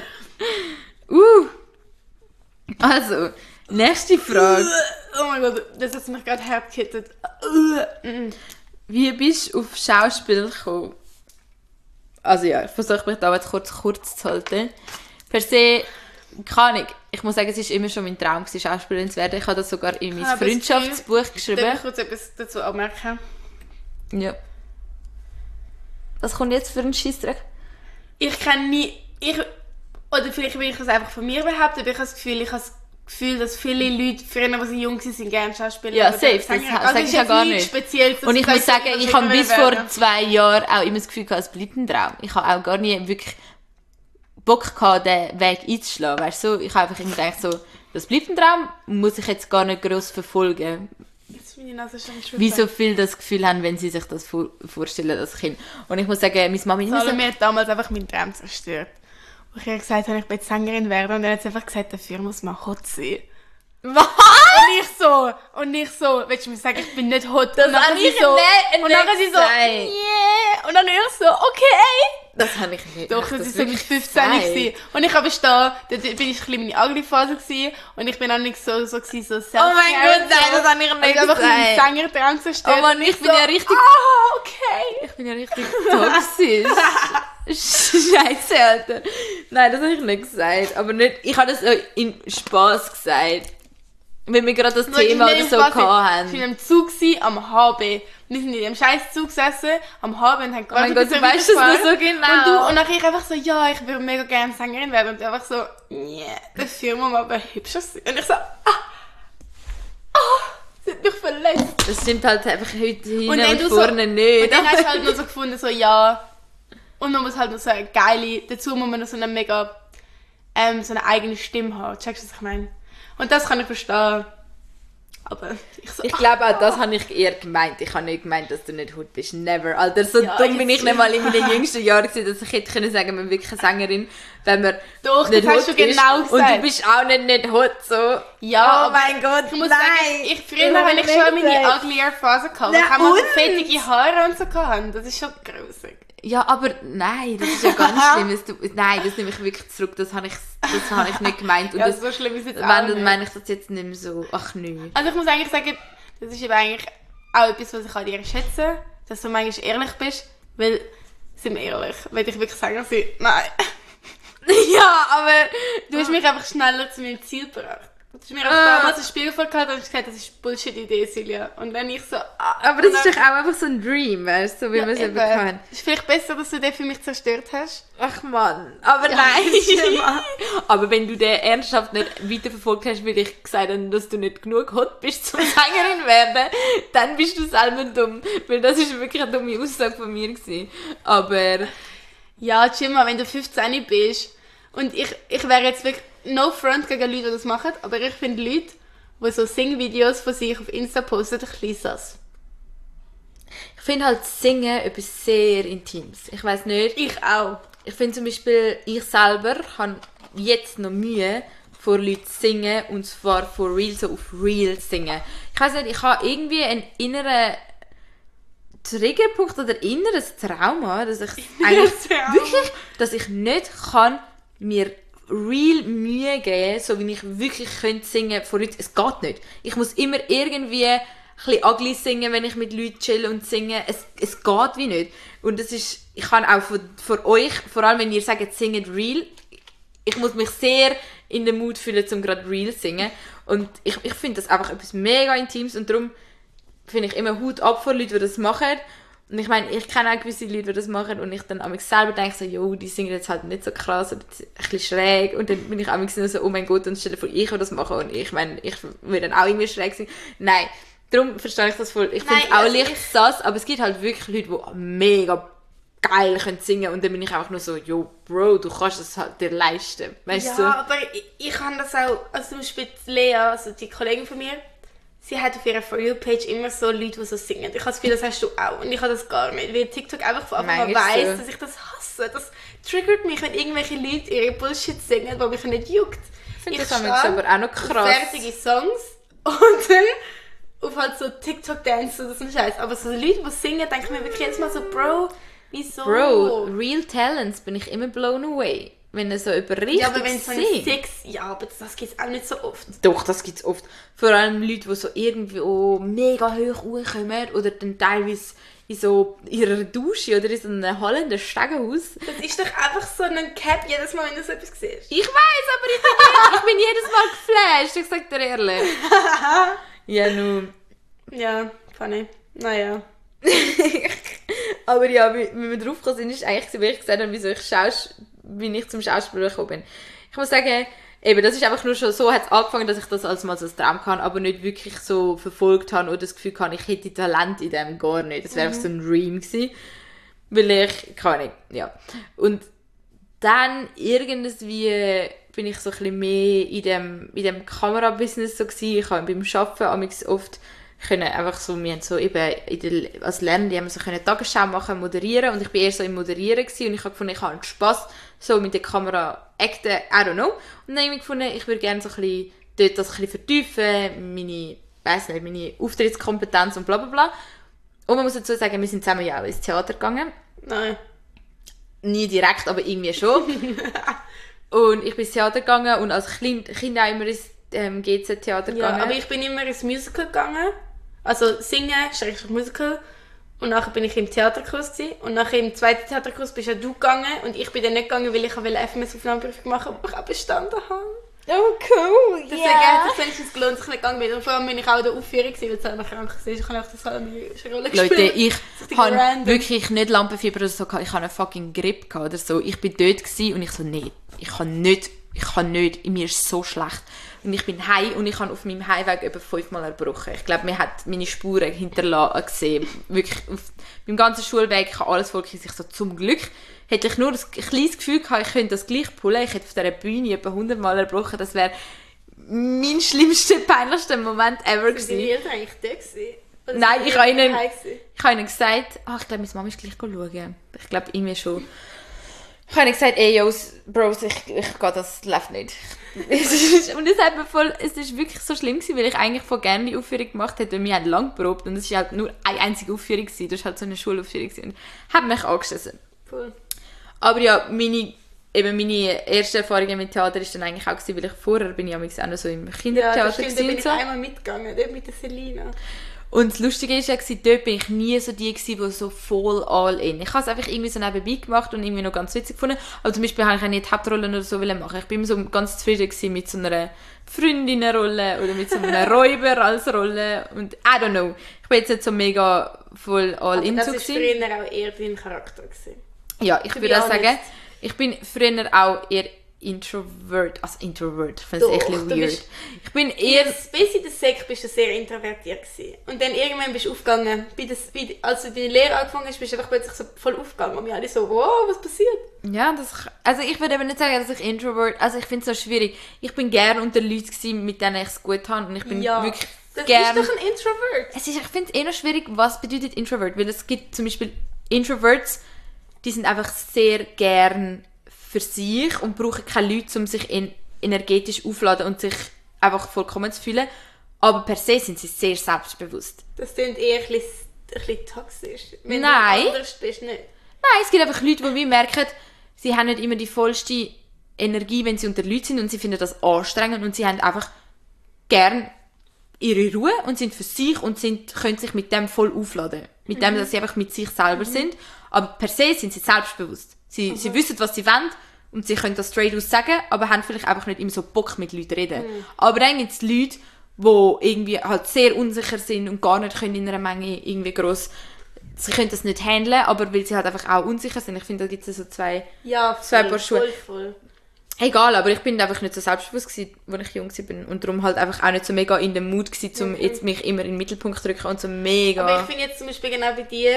Also, nächste Frage. Oh mein Gott, das hat mich gerade hart gehittet. Wie bist du auf Schauspiel gekommen? Also ja, ich versuche mich da jetzt kurz zu halten. Per se, keine Ahnung. Ich muss sagen, es war immer schon mein Traum, Schauspielerin zu werden. Ich habe das sogar in mein Freundschaftsbuch geschrieben. Darf ich kurz etwas dazu anmerken? Ja. Was kommt jetzt für ein Scheissdreck? Ich kenne nie... Oder vielleicht will ich das einfach von mir behaupten, aber ich habe das Gefühl, dass viele Leute, früher, als sie jung waren, gerne Schauspieler. Ja, safe, das sage ich ja gar nicht. Speziell, und ich muss sagen, ich habe bis vor 2 Jahren auch immer das Gefühl gehabt, es bleibt ein Traum. Ich habe auch gar nie wirklich Bock gehabt, den Weg einzuschlagen. Weißt du, ich habe einfach immer gedacht, so, das bleibt ein Traum, muss ich jetzt gar nicht gross verfolgen. Wie so viele das Gefühl haben, wenn sie sich das vorstellen, das Kind. Und ich muss sagen, meine Mama... Mir hat damals einfach meinen Traum zerstört. Wo ich ihr gesagt habe, ich will Sängerin werden und dann hat sie einfach gesagt, dafür muss man hot sein. Was? Und ich so, willst du mir sagen, ich bin nicht hot? Das und dann habe ich so, nicht und dann sie so, gesagt. yeah. Und dann ich so, okay. Das habe ich nicht. Doch, das war so mit 15 gewesen. Und ich habe da bin ich ein bisschen meine Ugly-Phase gewesen. Und ich bin auch nicht so gewesen, so self-care. Oh mein Gott, nein, das habe ich nicht gesagt. Ich habe einfach einen Sänger dran gestellt. Oh Mann, ich bin ja richtig... okay. Ich bin ja richtig toxisch. Scheiße, Alter. Nein, das habe ich nicht gesagt. Aber nicht... Ich habe das in Spass gesagt. Weil wir gerade das Thema oder so hatten. Ich war im Zug am HB. Wir sind in dem scheiß Zug gesessen, am HB und haben gerade... Oh mein Gott, du weißt das nur so genau. Und dann ich einfach so, ja, ich würde mega gerne Sängerin werden. Und du einfach so, yeah, der Firma mal aber hübscher sein. Und ich so, sie hat mich verletzt. Das stimmt halt einfach heute hin und vorne so, nicht. Und dann hast du halt noch so gefunden, so, ja. Und man muss halt noch so eine geile, dazu muss man noch so eine mega, so eine eigene Stimme haben. Checkst du, was ich meine? Und das kann ich verstehen. Aber ich glaube, auch das habe ich eher gemeint. Ich habe nicht gemeint, dass du nicht hot bist. Never. Alter, so dumm bin ich nicht mal in meinen jüngsten Jahren gewesen, dass ich hätte können sagen, man wirklich eine Sängerin, wenn man doch, nicht das hast du genau gesagt. Und du bist auch nicht hot, so. Ja, oh mein Gott, ich muss sagen, früher, wenn ich schon meine ugly Phase hatte, kann man so fettige Haare und so haben. Das ist schon grusig. Ja, aber nein, das ist ja ganz schlimm. Nein, das nehme ich wirklich zurück. Das habe ich nicht gemeint. Und ja, das, so schlimm ist jetzt auch nicht. Dann meine ich das jetzt nicht mehr so, ach nö. Also ich muss eigentlich sagen, das ist eben eigentlich auch etwas, was ich an dir schätze, dass du manchmal ehrlich bist, weil, sind wir ehrlich, will ich wirklich sagen, dass nein. Ja, aber du hast mich einfach schneller zu meinem Ziel gebracht. Du hast mir auch damals ein Spiel vorgehalten und gesagt, das ist Bullshit-Idee, Silja. Und dann ich so... aber das ist doch auch einfach so ein Dream, weißt du, so wie man es eben kann. Ist vielleicht besser, dass du den für mich zerstört hast? Ach Mann, aber ja, nein. Aber wenn du den ernsthaft nicht weiterverfolgt hast, weil ich gesagt habe, dass du nicht genug hot bist zum Sängerin werden, dann bist du selber dumm. Weil das ist wirklich eine dumme Aussage von mir gewesen. Aber... ja, Jimma, wenn du 15 bist und ich wäre jetzt wirklich... no front gegen Leute, die das machen, aber ich finde Leute, die so Singvideos von sich auf Insta posten, ein bisschen sass. Ich finde halt Singen etwas sehr Intimes. Ich weiss nicht. Ich auch. Ich finde zum Beispiel, ich selber habe jetzt noch Mühe, vor Leuten zu singen, und zwar for real, so auf real singen. Ich weiss nicht, ich habe irgendwie einen inneren Triggerpunkt oder inneres Trauma, dass ich eigentlich wirklich, dass ich nicht kann mir real Mühe geben, so wie ich wirklich könnte singen vor Leuten. Es geht nicht. Ich muss immer irgendwie ein bisschen ugly singen, wenn ich mit Leuten chill und singe. Es geht wie nicht. Und das ist, ich kann auch von euch, vor allem wenn ihr sagt, singt real, ich muss mich sehr in den Mut fühlen, um gerade real zu singen. Und ich finde das einfach etwas mega Intimes und darum finde ich immer Hut ab vor Leuten, die das machen. Und ich meine, ich kenne auch gewisse Leute, die das machen und ich dann an mich selber denke so, jo, die singen jetzt halt nicht so krass oder ein bisschen schräg und dann bin ich an mich so, oh mein Gott, und stelle vor, ich will das machen und ich meine, ich will dann auch irgendwie schräg sein. Nein, darum verstehe ich das voll. Ich finde es auch leicht sass, aber es gibt halt wirklich Leute, die mega geil können singen und dann bin ich einfach nur so, jo, Bro, du kannst das halt dir leisten, weißt du? Ja, aber ich kann das auch, also zum Beispiel Lea, also die Kollegin von mir, sie hat auf ihrer For You-Page immer so Leute, die so singen. Ich habe das Gefühl, das hast du auch. Und ich habe das gar nicht. Weil TikTok einfach von Anfang an weiss, dass ich das hasse. Das triggert mich, wenn irgendwelche Leute ihre Bullshit singen, die mich nicht juckt. Ich das aber auch noch krass. Fertige Songs und dann auf halt so TikTok-Dance oder so ein Scheiß. Aber so Leute, die singen, denke ich mir wirklich jedes Mal so, Bro, wieso? Bro, Real Talents bin ich immer blown away. Wenn er so über richtig ja, aber wenn so ein Sex... ja, aber das gibt es auch nicht so oft. Doch, das gibt es oft. Vor allem Leute, die so irgendwo mega hoch hochkommen oder dann teilweise in so ihrer Dusche oder in so einem hallenden Stegenhaus. Das ist doch einfach so ein Cap jedes Mal, wenn du so etwas siehst. Ich weiss, aber ich bin jedes Mal geflasht, ich sag dir ehrlich. Ja, nun. Ja, funny. Naja. Aber ja, wie wir drauf gekommen sind, ist eigentlich, wie ich gesagt habe, wie ich zum Schauspiel gekommen bin. Ich muss sagen, eben, das ist einfach nur schon so, hat es angefangen, dass ich das als mal so als Traum kann, aber nicht wirklich so verfolgt habe oder das Gefühl hatte, ich hätte Talent in dem gar nicht. Das wäre einfach so ein Dream gewesen. Weil ich, keine Ahnung, ja. Und dann irgendwie bin ich so ein bisschen mehr in dem Kamerabusiness so gewesen. Ich habe beim Arbeiten oft können einfach so, wir haben so eben als Lernende haben wir so können Tagesschau machen, moderieren und ich bin eher so im Moderieren gewesen und ich habe gefunden, ich habe Spass so mit der Kamera acten, I don't know. Und dann habe ich gefunden, ich würde gerne so ein bisschen dort das ein bisschen vertiefen, meine Auftrittskompetenz und bla bla bla. Und man muss dazu sagen, wir sind zusammen ja auch ins Theater gegangen. Nein. Nie direkt, aber irgendwie schon. Und ich bin ins Theater gegangen und als Kind auch immer ins GZ-Theater gegangen. Ja, aber ich bin immer ins Musical gegangen. Also singen, / Musical. Und nachher bin ich im Theaterkurs gewesen. Und nachher im zweiten Theaterkurs bist ja du gegangen. Und ich bin dann nicht gegangen, weil ich FMS-Aufnahmeprüfung machen wollte, aber ich auch bestanden habe. Oh, cool! Deswegen hat es wenigstens gelohnt, dass ich nicht gegangen bin. Und vor allem bin ich auch in der Aufführung gewesen, weil es halt noch krank war. Ich habe das halt eine Rolle gespielt. Leute, ich habe wirklich nicht Lampenfieber oder so gehabt. Ich hatte eine fucking Grippe gehabt oder so. Ich bin dort gewesen und ich so, nee, ich kann nicht. Mir ist so schlecht. Und ich bin heim und ich habe auf meinem Heimweg etwa 5-mal erbrochen. Ich glaube, mir hat meine Spuren hinterlassen gesehen. Wirklich, auf meinem ganzen Schulweg, ich habe alles voll sich so, zum Glück hätte ich nur ein kleines Gefühl gehabt, ich könnte das gleich pullen. Ich hätte auf dieser Bühne etwa 100-mal erbrochen. Das wäre mein schlimmster, peinlichster Moment ever gewesen. Sind die Eltern eigentlich da gewesen? Nein, ich habe ihnen gesagt, ich glaube, meine Mama ist gleich schauen. Ich glaube, irgendwie schon. Ich habe ihnen gesagt, ey, Bros, ich gehe, das läuft nicht. Und es ist wirklich so schlimm gewesen, weil ich eigentlich voll gerne die Aufführung gemacht hätte, weil wir haben lang geprobt und es war halt nur eine einzige Aufführung gewesen. Das war halt so eine Schulaufführung gewesen. Und hat mich angeschissen. Cool. Aber ja, meine erste Erfahrung mit Theater war dann eigentlich auch gewesen, weil ich vorher bin ich auch noch so im Kindertheater. Ja, das stimmt, da bin ich einmal mitgegangen, dort mit der Selina. Und das Lustige war ja, dort bin ich nie so die gewesen, die so voll all in. Ich habe es einfach irgendwie so nebenbei gemacht und irgendwie noch ganz witzig gefunden. Aber zum Beispiel habe ich auch nicht Hauptrollen oder so machen. Ich bin immer so ganz zufrieden gewesen mit so einer Freundinnenrolle oder mit so einem Räuber als Rolle. Und I don't know. Ich bin jetzt nicht so mega voll all in so gewesen. Aber das war früher auch eher dein Charakter gewesen. Ja, ich würde auch sagen, ich bin früher auch eher Introvert. Ich finde es echt weird. Ich bin eher... Bis in der Sek bist du sehr introvertiert gewesen. Und dann irgendwann bist du aufgegangen. Als du deine Lehre angefangen hast, bist du einfach plötzlich so voll aufgegangen. Und wir alle so, wow, was passiert? Ja, also ich würde eben nicht sagen, dass ich Introvert... Also ich finde es so schwierig. Ich bin gerne unter Leuten gewesen, mit denen ich es gut habe. Und ich bin wirklich gern... Das ist doch ein Introvert. Ich finde es eher noch schwierig, was bedeutet Introvert. Weil es gibt zum Beispiel Introverts, die sind einfach sehr gern für sich und brauchen keine Leute, um sich energetisch aufzuladen und sich einfach vollkommen zu fühlen. Aber per se sind sie sehr selbstbewusst. Das klingt eher ein bisschen toxisch. Wenn Nein. du anders bist, nicht. Nein, es gibt einfach Leute, die merken, sie haben nicht immer die vollste Energie, wenn sie unter Leuten sind und sie finden das anstrengend und sie haben einfach gern ihre Ruhe und sind für sich und können sich mit dem voll aufladen. Mit dem, dass sie einfach mit sich selber sind. Aber per se sind sie selbstbewusst. Sie wissen, was sie wollen und sie können das straight aus sagen, aber haben vielleicht einfach nicht immer so Bock mit Leuten reden. Aber dann gibt es Leute, die irgendwie halt sehr unsicher sind und gar nicht können in einer Menge irgendwie gross, sie können das nicht handeln, aber weil sie halt einfach auch unsicher sind. Ich finde, da gibt es so zwei Paar Schuhe. Voll. Egal, aber ich bin einfach nicht so selbstbewusst gewesen, als ich jung war und darum halt einfach auch nicht so mega in dem Mut gewesen, um jetzt mich immer in den Mittelpunkt zu drücken und so mega... Aber ich finde jetzt zum Beispiel genau bei dir,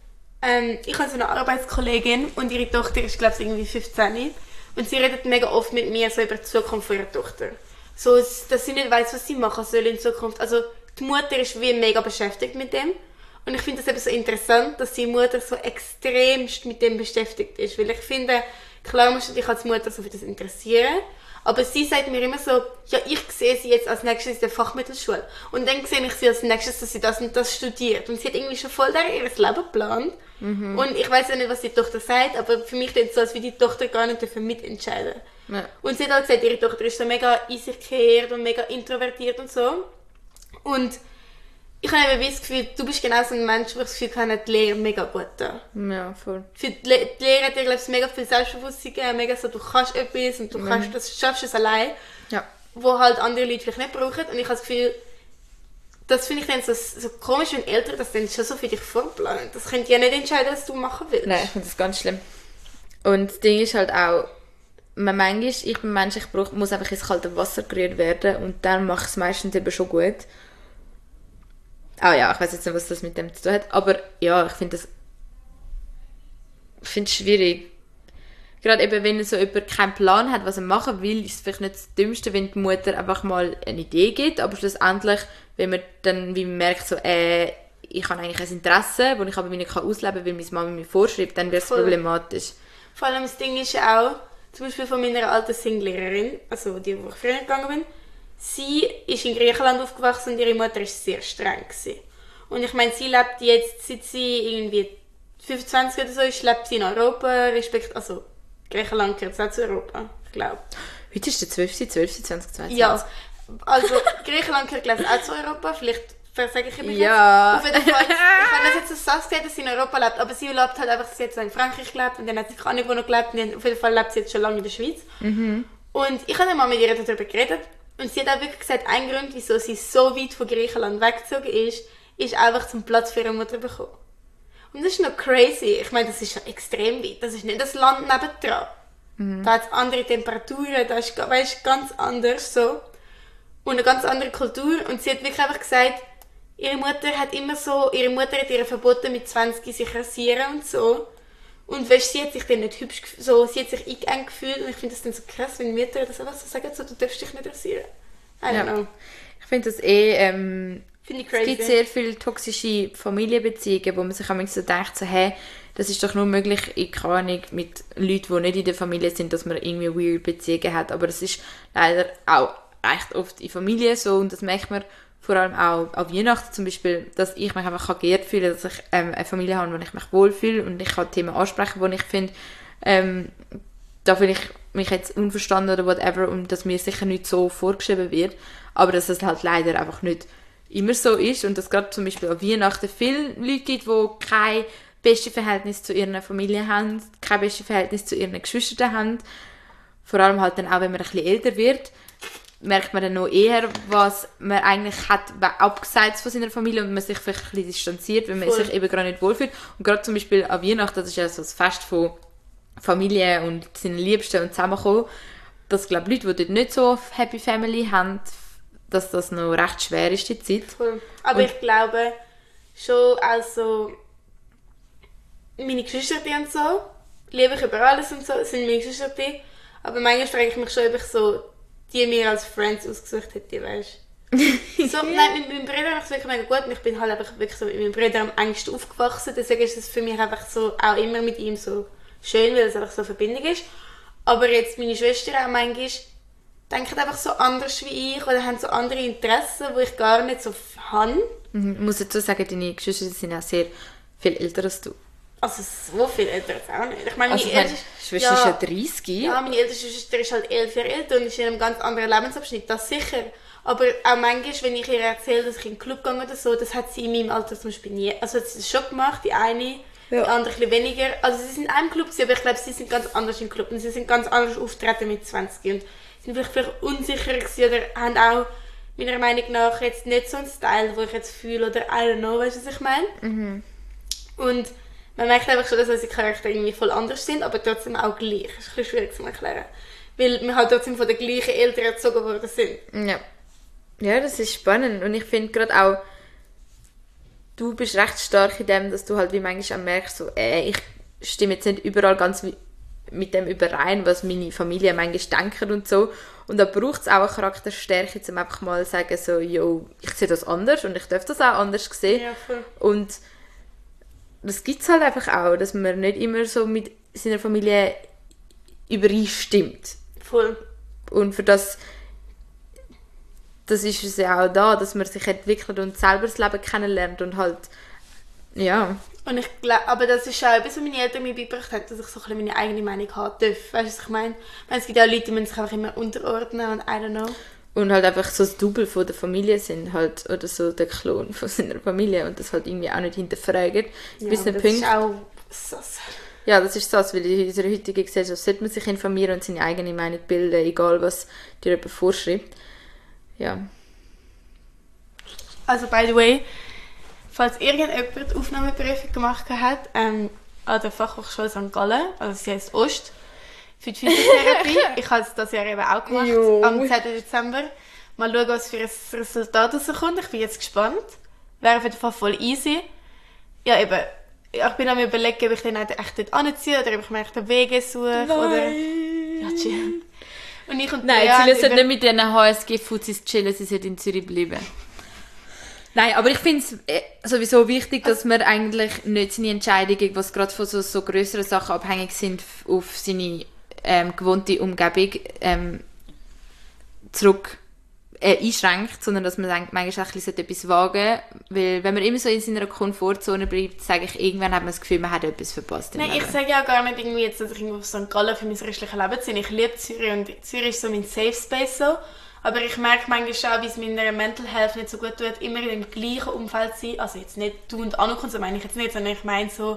ich habe so eine Arbeitskollegin und ihre Tochter ist, glaube ich, irgendwie 15 und sie redet mega oft mit mir so über die Zukunft von ihrer Tochter. So, dass sie nicht weiss, was sie machen soll in Zukunft. Also die Mutter ist wie mega beschäftigt mit dem und ich finde das eben so interessant, dass die Mutter so extremst mit dem beschäftigt ist, weil ich finde, klar musst du dich als Mutter so für das interessieren, aber sie sagt mir immer so, ja, ich sehe sie jetzt als nächstes in der Fachmittelschule und dann sehe ich sie als nächstes, dass sie das und das studiert und sie hat irgendwie schon voll ihr Leben geplant und ich weiß ja nicht, was die Tochter sagt, aber für mich ist es so, als wie die Tochter gar nicht dafür mitentscheiden. Ja. Und sie hat halt gesagt, ihre Tochter ist so mega in sich gekehrt und mega introvertiert und so und ich habe eben das Gefühl, du bist genau so ein Mensch, der das Gefühl hat, die Lehre mega gut da. Ja, voll. Für die Lehre hat dir, glaube ich, mega viel Selbstbewusstsein gegeben, mega so, du kannst etwas und du schaffst es allein, wo halt andere Leute vielleicht nicht brauchen. Und ich habe das Gefühl, das finde ich dann so komisch, wenn Eltern das dann schon so für dich vorplanen. Das könnt ihr ja nicht entscheiden, was du machen willst. Nein, ich finde das ganz schlimm. Und das Ding ist halt auch, manchmal, ich bin Mensch, muss einfach ins kalte Wasser gerührt werden und dann mache ich es meistens eben schon gut. Ja, ich weiß jetzt nicht, was das mit dem zu tun hat, aber ja, ich finde es schwierig. Gerade eben, wenn so jemand keinen Plan hat, was er machen will, ist es vielleicht nicht das Dümmste, wenn die Mutter einfach mal eine Idee gibt, aber schlussendlich, wenn man dann wie man merkt, so, ich habe eigentlich ein Interesse, das ich aber nicht ausleben kann, weil meine Mama mir vorschreibt, dann wird es problematisch. Vor allem das Ding ist auch, zum Beispiel von meiner alten Singlehrerin, also die, wo ich früher gegangen bin, sie ist in Griechenland aufgewachsen und ihre Mutter war sehr streng gewesen. Und ich meine, sie lebt jetzt, seit sie irgendwie 25 oder so ist, lebt sie in Europa, also Griechenland gehört auch zu Europa, ich glaube. Heute ist der 12.12.2022. Ja, also Griechenland gehört glaube ich auch zu Europa, vielleicht versage ich mich ja. Auf jeden Fall, ich habe das jetzt so sass gesagt, dass sie in Europa lebt, aber sie lebt halt einfach, sie hat so in Frankreich gelebt und dann hat sie keine Ahnung, wo noch gelebt und auf jeden Fall lebt sie jetzt schon lange in der Schweiz. Und ich habe dann mal mit ihr darüber geredet und sie hat auch wirklich gesagt, ein Grund, wieso sie so weit von Griechenland weggezogen ist einfach zum Platz für ihre Mutter bekommen. Und das ist noch crazy. Ich meine, das ist schon extrem weit. Das ist nicht das Land nebendran. Da hat es andere Temperaturen, da ist ganz anders so. Und eine ganz andere Kultur. Und sie hat wirklich einfach gesagt, ihre Mutter hat ihr verboten, mit 20 sich rasieren und so. Und weißt, sie hat sich dann nicht hübsch so, sie hat sich eingegangen gefühlt. Und ich finde das dann so krass, wenn Mütter das einfach so sagen, so, du darfst dich nicht rasieren. I don't know. Ich finde das finde ich crazy. Es gibt sehr viele toxische Familienbeziehungen, wo man sich manchmal so denkt, so, hey, das ist doch nur möglich, keine Ahnung, mit Leuten, die nicht in der Familie sind, dass man irgendwie weird Beziehungen hat. Aber das ist leider auch echt oft in Familien so und das merkt man vor allem auch an Weihnachten zum Beispiel, dass ich mich einfach geehrt fühle, dass ich eine Familie habe, wo ich mich wohlfühle und ich kann Themen ansprechen, wo ich finde, da fühle ich mich jetzt unverstanden oder whatever und dass mir sicher nicht so vorgeschrieben wird, aber dass es halt leider einfach nicht immer so ist und dass gerade zum Beispiel an Weihnachten viele Leute gibt, die kein bestes Verhältnis zu ihrer Familie haben, kein bestes Verhältnis zu ihren Geschwistern haben. Vor allem halt dann auch, wenn man ein bisschen älter wird, merkt man dann noch eher, was man eigentlich hat, abseits von seiner Familie und man sich vielleicht ein bisschen distanziert, wenn man sich eben gerade nicht wohlfühlt. Und gerade zum Beispiel an Weihnachten, das ist ja so das Fest von Familie und seinen Liebsten und zusammenkommen, dass, glaube ich, Leute, die dort nicht so Happy Family haben, dass das noch recht schwer ist, die Zeit. Cool. Aber und ich glaube schon, also meine Geschwister und so, liebe ich über alles und so, sind meine Geschwister. Aber manchmal frage ich mich schon, ob ich so die mir als Friends ausgesucht hätte, weißt du. So, nein, mit meinem Bruder mache ich es wirklich mega gut und ich bin halt einfach wirklich so mit meinem Bruder am engsten aufgewachsen, deswegen ist es für mich einfach so, auch immer mit ihm so schön, weil es einfach so eine Verbindung ist. Aber jetzt meine Schwester auch manchmal denken einfach so anders wie ich oder haben so andere Interessen, die ich gar nicht so habe. Ich muss dazu sagen, deine Geschwister sind auch sehr viel älter als du. Also so viel älter jetzt auch nicht. Ich meine, meine Schwester ist ja 30. Ja, meine älteste Schwester ist halt 11 Jahre älter und ist in einem ganz anderen Lebensabschnitt, das sicher. Aber auch manchmal, wenn ich ihr erzähle, dass ich in den Club gehe oder so, das hat sie in meinem Alter zum Beispiel nie. Also hat sie das schon gemacht, die eine, die andere ein bisschen weniger. Also sie sind in einem Club, aber ich glaube, sie sind ganz anders im Club und sie sind ganz anders auftreten mit 20 und sind vielleicht unsicher gewesen oder haben auch meiner Meinung nach jetzt nicht so einen Style, den ich jetzt fühle oder I don't know, weißt du, was ich meine? Und man merkt einfach schon, dass unsere Charakter irgendwie voll anders sind, aber trotzdem auch gleich. Das ist ein bisschen schwierig zu erklären. Weil wir halt trotzdem von den gleichen Eltern erzogen worden sind. Ja. Ja, das ist spannend. Und ich finde gerade auch, du bist recht stark in dem, dass du halt wie manchmal auch merkst, so, ich stimme jetzt nicht überall ganz mit dem überein, was meine Familie manchmal denken und so. Und da braucht es auch eine Charakterstärke, um einfach mal zu sagen, so, yo, ich sehe das anders und ich darf das auch anders sehen. Ja, voll. Und das gibt es halt einfach auch, dass man nicht immer so mit seiner Familie übereinstimmt. Voll. Und für das ist es ja auch da, dass man sich entwickelt und selber das Leben kennenlernt und halt, ja. Und ich glaube, aber das ist auch etwas, was meine Eltern mir beigebracht haben, dass ich so ein bisschen meine eigene Meinung haben darf. Weißt du, was ich meine? Es gibt auch Leute, die müssen sich einfach immer unterordnen und I don't know. Und halt einfach so das Double von der Familie sind halt, oder so der Klon von seiner Familie und das halt irgendwie auch nicht hinterfragen. Ja, bis das Punkt. Ist auch sass. Ja, das ist sass, weil in unserer heutigen Gesellschaft sollte man sich informieren und seine eigene Meinung bilden, egal was dir jemand vorschreibt. Ja. Also, by the way, falls irgendjemand Aufnahmeprüfung gemacht hat, an der Fachhochschule St. Gallen, also sie heisst Ost, für die Physiotherapie. Ich habe es dieses Jahr eben auch gemacht, am 10. Dezember. Mal schauen, was für ein Resultat rauskommt. Ich bin jetzt gespannt. Wäre auf jeden Fall voll easy. Ja, eben. Ich bin am Überlegen, ob ich dann echt dort anziehe oder ob ich mir echt einen Weg suche. Oder... Ja, chill. Und ich und Nein, sie sollte nicht mit diesen HSG-Fuzis chillen, sie sollte in Zürich bleiben. Nein, aber ich finde es sowieso wichtig, dass man eigentlich nicht seine Entscheidungen, was gerade von so grösseren Sachen abhängig sind, auf seine gewohnte Umgebung zurück einschränkt, sondern dass man denkt, manchmal ein bisschen etwas wagen sollte. Weil wenn man immer so in seiner Komfortzone bleibt, sage ich, irgendwann hat man das Gefühl, man hat etwas verpasst. Nein, ich sage ja gar nicht irgendwie jetzt, dass ich irgendwo auf St. Gallen für mein restliches Leben bin. Ich liebe Zürich und Zürich ist so mein Safe Space so. Aber ich merke manchmal schon, wie es meiner Mental Health nicht so gut tut, immer in dem gleichen Umfeld zu sein. Also jetzt nicht du und ankommen, so meine ich jetzt nicht, sondern ich meine so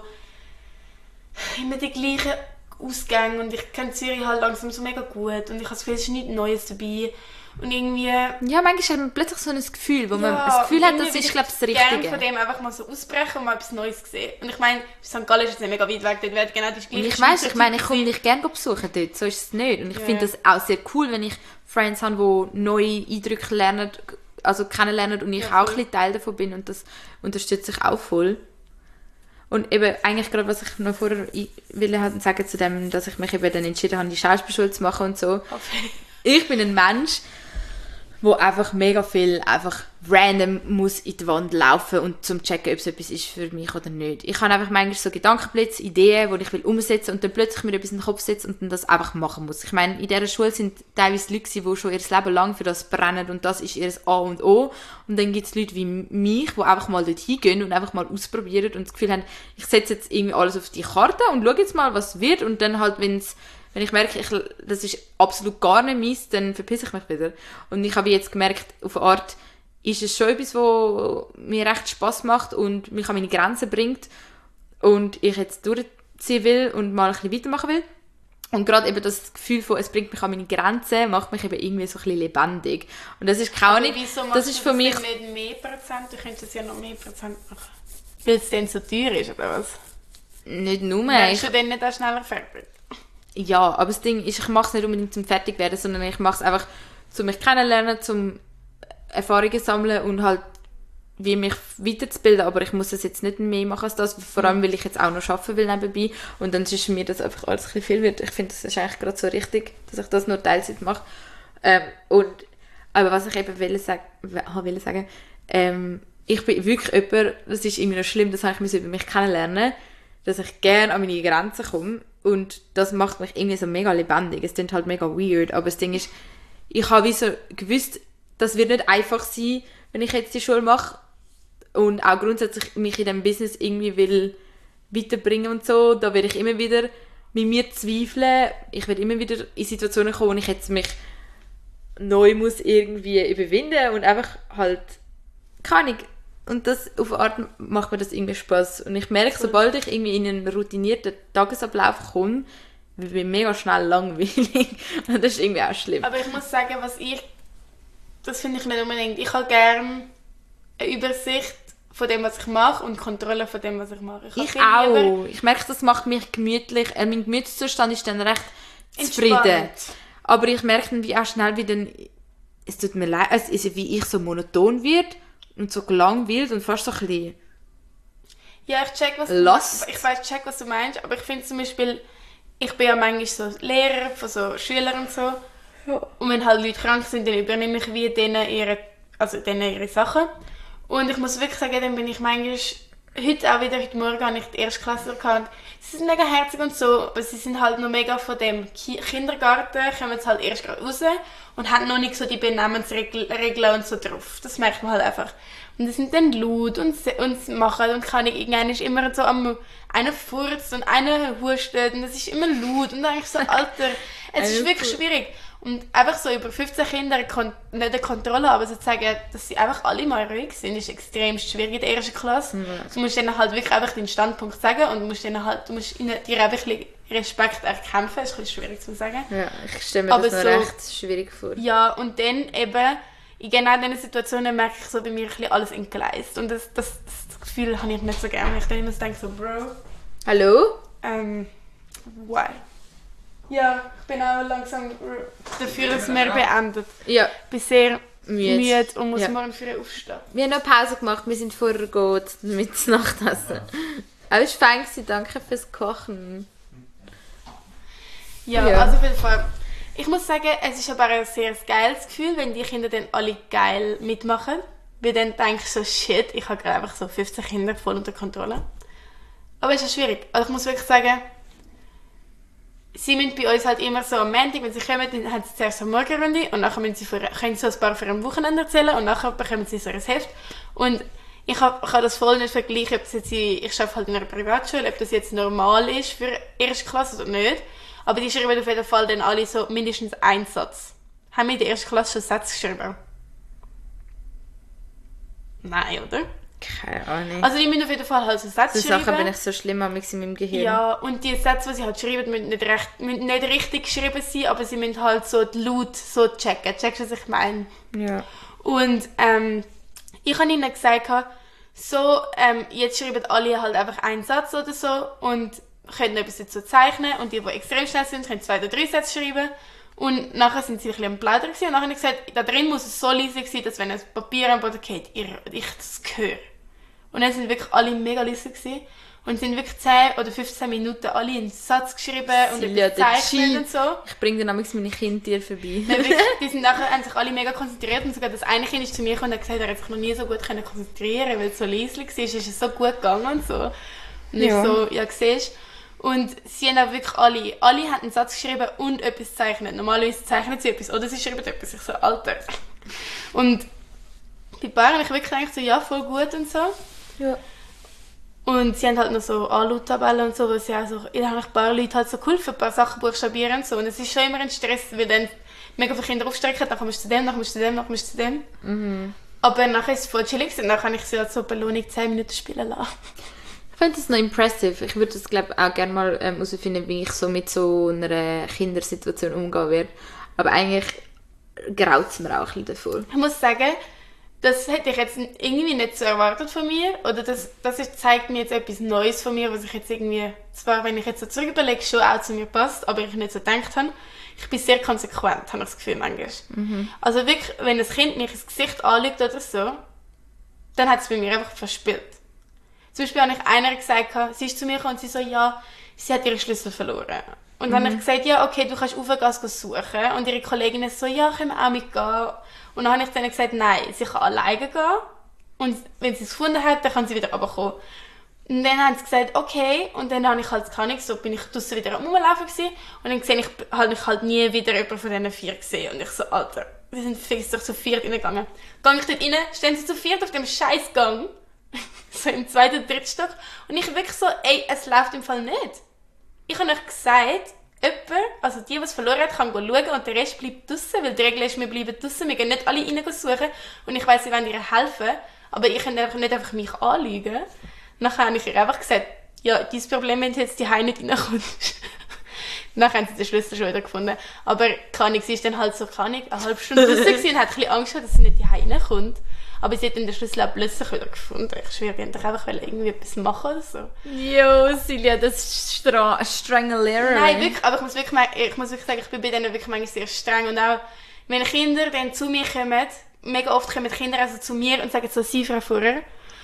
immer die gleichen Ausgänge und ich kenne Zürich halt langsam so mega gut und ich habe das Gefühl, es ist nichts Neues dabei. Und irgendwie... Ja, manchmal hat man plötzlich so ein Gefühl, wo man das Gefühl hat, das ist, glaube ich, das Richtige. Ich würde von dem einfach mal so ausbrechen und mal etwas Neues sehen. Und ich meine, St. Gallen ist jetzt nicht mega weit weg, dort wird genau die gleiche... Und ich weiss, ich komme dich gerne besuchen dort, so ist es nicht. Und ich finde das auch sehr cool, wenn ich Friends habe, die neue Eindrücke lernen, also kennenlernen und ich auch ein bisschen Teil davon bin und das unterstütze ich auch voll. Und eben eigentlich gerade, was ich noch vorher will sagen zu dem, dass ich mich eben dann entschieden habe, die Schauspielschule zu machen und so. Okay. Ich bin ein Mensch, wo einfach mega viel einfach random muss in die Wand laufen und zum checken, ob es etwas ist für mich oder nicht. Ich habe einfach manchmal so Gedankenblitze, Ideen, die ich will umsetzen und dann plötzlich mir etwas in den Kopf setzen und dann das einfach machen muss. Ich meine, in dieser Schule sind teilweise Leute, die schon ihr Leben lang für das brennen und das ist ihr A und O. Und dann gibt es Leute wie mich, die einfach mal dort hingehen und einfach mal ausprobieren und das Gefühl haben, ich setze jetzt irgendwie alles auf die Karte und schaue jetzt mal, was wird und dann halt, wenn ich merke, das ist absolut gar nicht meins, dann verpisse ich mich wieder. Und ich habe jetzt gemerkt, auf eine Art ist es schon etwas, was mir recht Spass macht und mich an meine Grenzen bringt und ich jetzt durchziehen will und mal ein bisschen weitermachen will. Und gerade eben das Gefühl von, es bringt mich an meine Grenzen, macht mich eben irgendwie so ein bisschen lebendig. Und das ist keine Ahnung, das ist für mich... nicht mehr Prozent? Du könntest ja noch mehr Prozent machen. Weil es dann so teuer ist, oder was? Nicht nur. Wärst du dann nicht auch schneller fertig? Ja, aber das Ding ist, ich mache es nicht unbedingt zum Fertigwerden, sondern ich mache es einfach, um mich kennenlernen, zum Erfahrungen sammeln und halt wie mich weiterzubilden, aber ich muss es jetzt nicht mehr machen als das, vor allem, weil ich jetzt auch noch arbeiten will nebenbei und dann ist mir das einfach alles ein bisschen viel wird. Ich finde, das ist eigentlich gerade so richtig, dass ich das nur Teilzeit mache. Aber was ich eben will sagen, ich bin wirklich jemand, das ist irgendwie noch schlimm, das habe ich über mich kennenlernen, dass ich gerne an meine Grenzen komme und das macht mich irgendwie so mega lebendig. Es klingt halt mega weird, aber das Ding ist, ich habe wie so gewusst, das wird nicht einfach sein, wenn ich jetzt die Schule mache und auch grundsätzlich mich in diesem Business irgendwie will weiterbringen und so, da werde ich immer wieder mit mir zweifeln. Ich werde immer wieder in Situationen kommen, wo ich jetzt mich neu muss irgendwie überwinden und einfach halt, keine Ahnung, und das, auf eine Art macht mir das irgendwie Spass. Und ich merke, sobald ich irgendwie in einen routinierten Tagesablauf komme, wird mir mega schnell langweilig. Und das ist irgendwie auch schlimm. Aber ich muss sagen, das finde ich nicht unbedingt. Ich habe gerne eine Übersicht von dem, was ich mache und Kontrolle von dem, was ich mache. Ich auch. Ich merke, das macht mich gemütlich. Mein Gemütszustand ist dann recht zufrieden. Aber ich merke dann wie auch schnell, wie dann, es tut mir leid, es ist wie ich so monoton wird und so gelangweilt und fast so ein bisschen ja, ich check, was du meinst, aber ich finde zum Beispiel, ich bin ja manchmal so Lehrer von so Schülern und so. Ja. Und wenn halt Leute krank sind, dann übernehme ich wie denen ihre Sachen. Und ich muss wirklich sagen, dann bin ich manchmal, heute Morgen habe ich die Erstklässler gehabt. Sie sind mega herzig und so, aber sie sind halt noch mega von dem Kindergarten, kommen jetzt halt erst gerade raus und haben noch nicht so die Benehmensregeln und so drauf. Das merkt man halt einfach. Und die sind dann laut und machen und irgendwann ist immer so einer furzt und einer hustet und es ist immer laut und dann denke ich so, Alter, es ist wirklich schwierig. Und einfach so über 15 Kinder nicht eine Kontrolle haben, aber zu sagen, dass sie einfach alle mal ruhig sind, ist extrem schwierig in der ersten Klasse. Ja. Du musst ihnen halt wirklich einfach deinen Standpunkt sagen und du musst dir einfach Respekt erkämpfen. Das ist ein bisschen schwierig zu sagen. Ja, ich stelle mir das recht schwierig vor. Ja, und dann eben, in genau diesen Situationen merke ich so bei mir ein bisschen alles entgleist. Und das Gefühl habe ich nicht so gerne. Ich dann immer denke so, Bro. Hallo? Why? Ja, ich bin auch langsam dafür, dass wir beendet. Ja. Ich bin sehr müde und muss morgen früh aufstehen. Wir haben noch Pause gemacht, wir sind vorher gut mit Nachtessen. Aber es war fein, danke fürs Kochen. Ja, also auf jeden Fall. Ich muss sagen, es ist aber ein sehr geiles Gefühl, wenn die Kinder dann alle geil mitmachen. Weil dann denke ich so, shit, ich habe gerade einfach so 15 Kinder voll unter Kontrolle. Aber es ist schwierig. Also ich muss wirklich sagen, sie müssen bei uns halt immer so am Montag, wenn sie kommen, dann haben sie zuerst eine Morgenrunde und nachher können sie so ein paar für ein Wochenende erzählen und nachher bekommen sie so ein Heft. Und ich kann das voll nicht vergleichen, ob das jetzt, ich arbeite halt in einer Privatschule, ob das jetzt normal ist für erste Klasse oder nicht. Aber die schreiben auf jeden Fall dann alle so mindestens einen Satz. Haben wir in der ersten Klasse schon Sätze geschrieben? Nein, oder? Keine Ahnung. Also die müssen auf jeden Fall halt so Sätze schreiben. So Sachen bin ich so schlimm in meinem Gehirn. Ja, und die Sätze, die sie halt schreiben, müssen nicht richtig geschrieben sein, aber sie müssen halt so die Laut so checken. Checkst du, was ich meine? Ja. Und ich habe ihnen gesagt, so, jetzt schreiben alle halt einfach einen Satz oder so und können etwas dazu zeichnen. Und die extrem schnell sind, können 2 oder 3 Sätze schreiben. Und nachher sind sie ein bisschen am Plaudern gewesen. Und nachher habe ich gesagt, da drin muss es so leise sein, dass wenn ein Papier am Boden geht, ich das höre. Und dann sind wirklich alle mega leise gewesen. Und sind wirklich 10 oder 15 Minuten alle einen Satz geschrieben und etwas zeichnet und so. Ich bringe dann manchmal meine Kinder dir vorbei. Nein, wirklich, haben sich alle mega konzentriert und sogar das eine Kind ist zu mir gekommen und hat gesagt, er hat sich noch nie so gut konzentrieren, weil es so leise war, ist es so gut gegangen und so. Und ich so, ja, siehst. Und sie haben auch wirklich alle haben einen Satz geschrieben und etwas gezeichnet. Normalerweise zeichnen sie etwas oder sie schreiben etwas. Ich so, Alter. Und die Paare, ich wirklich gedacht so, ja, voll gut und so. Ja. Und sie haben halt noch so Anlauttabellen und so, wo sie auch so, da haben ein paar Leute halt so geholfen, ein paar Sachen buchstabieren und so. Und es ist schon immer ein Stress, weil dann mega viele Kinder aufstrecken, dann kommst du zu dem, dann kommst du zu dem, dann kommst du zu dem. Mhm. Aber nachher ist es voll chillig und dann kann ich sie halt so Belohnung 10 Minuten spielen lassen. Ich finde das noch impressive. Ich würde das, glaube auch gerne mal herausfinden, wie ich so mit so einer Kindersituation umgehen werde. Aber eigentlich graut es mir auch ein bisschen davor. Ich muss sagen, das hätte ich jetzt irgendwie nicht so erwartet von mir. Oder das zeigt mir jetzt etwas Neues von mir, was ich jetzt irgendwie, zwar wenn ich jetzt so zurück überlege, schon auch zu mir passt, aber ich nicht so gedacht habe. Ich bin sehr konsequent, habe ich das Gefühl manchmal. Mhm. Also wirklich, wenn ein Kind mich ins Gesicht anschaut oder so, dann hat es bei mir einfach verspielt. Zum Beispiel habe ich einer gesagt, sie ist zu mir gekommen und sie so, ja, sie hat ihre Schlüssel verloren. Und dann habe ich gesagt, ja, okay, du kannst aufgehen suchen. Und ihre Kolleginnen so, ja, können wir auch mitgehen. Und dann habe ich dann gesagt, nein, sie kann alleine gehen. Und wenn sie es gefunden hat, dann kann sie wieder runterkommen. Und dann haben sie gesagt, okay. Und dann habe ich halt keine Ahnung, so bin ich draussen wieder am Rumlaufen gewesen. Und dann sehe ich, habe ich halt nie wieder jemanden von diesen 4 gesehen. Und ich so, Alter, wir sind fix doch zu 4 reingegangen. Gehe ich dort rein, stehen sie zu 4 auf dem Scheißgang. So im 2. oder 3. Stock. Und ich wirklich so, ey, es läuft im Fall nicht. Ich habe euch gesagt, jemand, also die es verloren hat, kann schauen und der Rest bleibt draussen, weil die Regel ist, wir bleiben draussen, wir gehen nicht alle rein suchen. Und ich weiss, sie wollen ihr helfen, aber ich kann nicht einfach mich anlügen. Nachher habe ich ihr einfach gesagt, ja, dein Problem, wenn du jetzt die Heim nicht reinkommst. Nachher haben sie den Schlüssel schon wieder gefunden. Aber sie ist dann halt so, eine halbe Stunde draussen gewesen und hat ein bisschen Angst gehabt, dass sie nicht die Heim reinkommt. Aber sie hat dann den Schlüssel auch plötzlich wieder gefunden. Ich schwöre, die wollten einfach irgendwie etwas machen oder so. Jo, Silja, das ist strenge Lehrerin. Nein, wirklich, aber ich muss wirklich sagen, ich bin bei denen wirklich manchmal sehr streng. Und auch, wenn Kinder dann zu mir kommen, mega oft kommen Kinder also zu mir und sagen so, sie, Frau Furrer.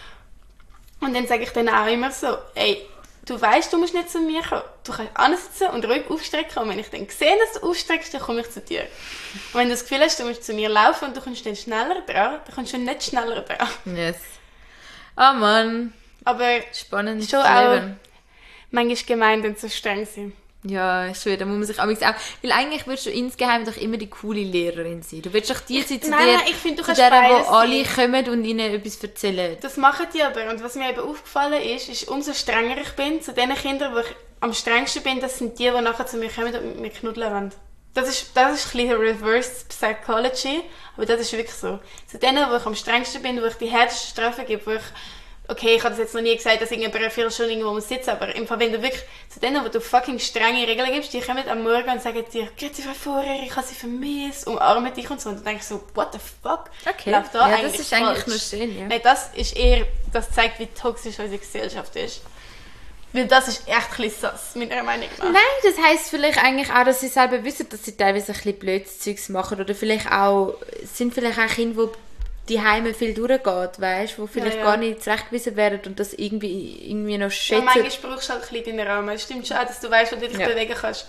Und dann sage ich dann auch immer so, ey, du weißt, du musst nicht zu mir kommen. Du kannst ansitzen und ruhig aufstrecken. Und wenn ich dann sehe, dass du aufstreckst, dann komme ich zu dir. Und wenn du das Gefühl hast, du musst zu mir laufen und du kommst dann schneller dran, dann kommst du nicht schneller dran. Yes. Oh Mann. Aber spannend schon auch manchmal gemein, wenn sie so streng sind. Ja, ich schwöre, da muss man sich auch weil eigentlich willst du insgeheim doch immer die coole Lehrerin sein. Du willst doch die sein zu Nein, ich finde, du kannst der, wo alle kommen und ihnen etwas erzählen. Das machen die aber. Und was mir eben aufgefallen ist, umso strenger ich bin, zu den Kindern, wo ich am strengsten bin, das sind die nachher zu mir kommen und mit mir knuddeln wollen. Das ist ein bisschen Reverse Psychology, aber das ist wirklich so. Zu denen, wo ich am strengsten bin, wo ich die härtesten Strafen gebe, wo ich okay, ich habe das jetzt noch nie gesagt, dass irgendjemand eine Viertelstunde irgendwo muss sitzen, aber im Fall, wenn du wirklich zu denen, wo du fucking strenge Regeln gibst, die kommen am Morgen und sagen dir, grüezi Frau Furrer, ich habe sie vermisst, umarmen dich und so. Und dann denke ich so, what the fuck? Okay, läuft da ja, das ist eigentlich nur schön, ja. Nein, das zeigt, wie toxisch unsere Gesellschaft ist. Weil das ist echt ein bisschen sass, meiner Meinung nach. Nein, das heisst vielleicht eigentlich auch, dass sie selber wissen, dass sie teilweise ein bisschen blödes Zeugs machen oder vielleicht auch, sind vielleicht auch Kinder, die die Heime viel durchgeht, weißt, wo vielleicht gar nicht zurechtgewiesen werden und das irgendwie noch schätzen. Ja, manchmal brauchst du halt ein bisschen deinen Rahmen. Es stimmt schon auch, dass du weißt, wo du dich bewegen kannst.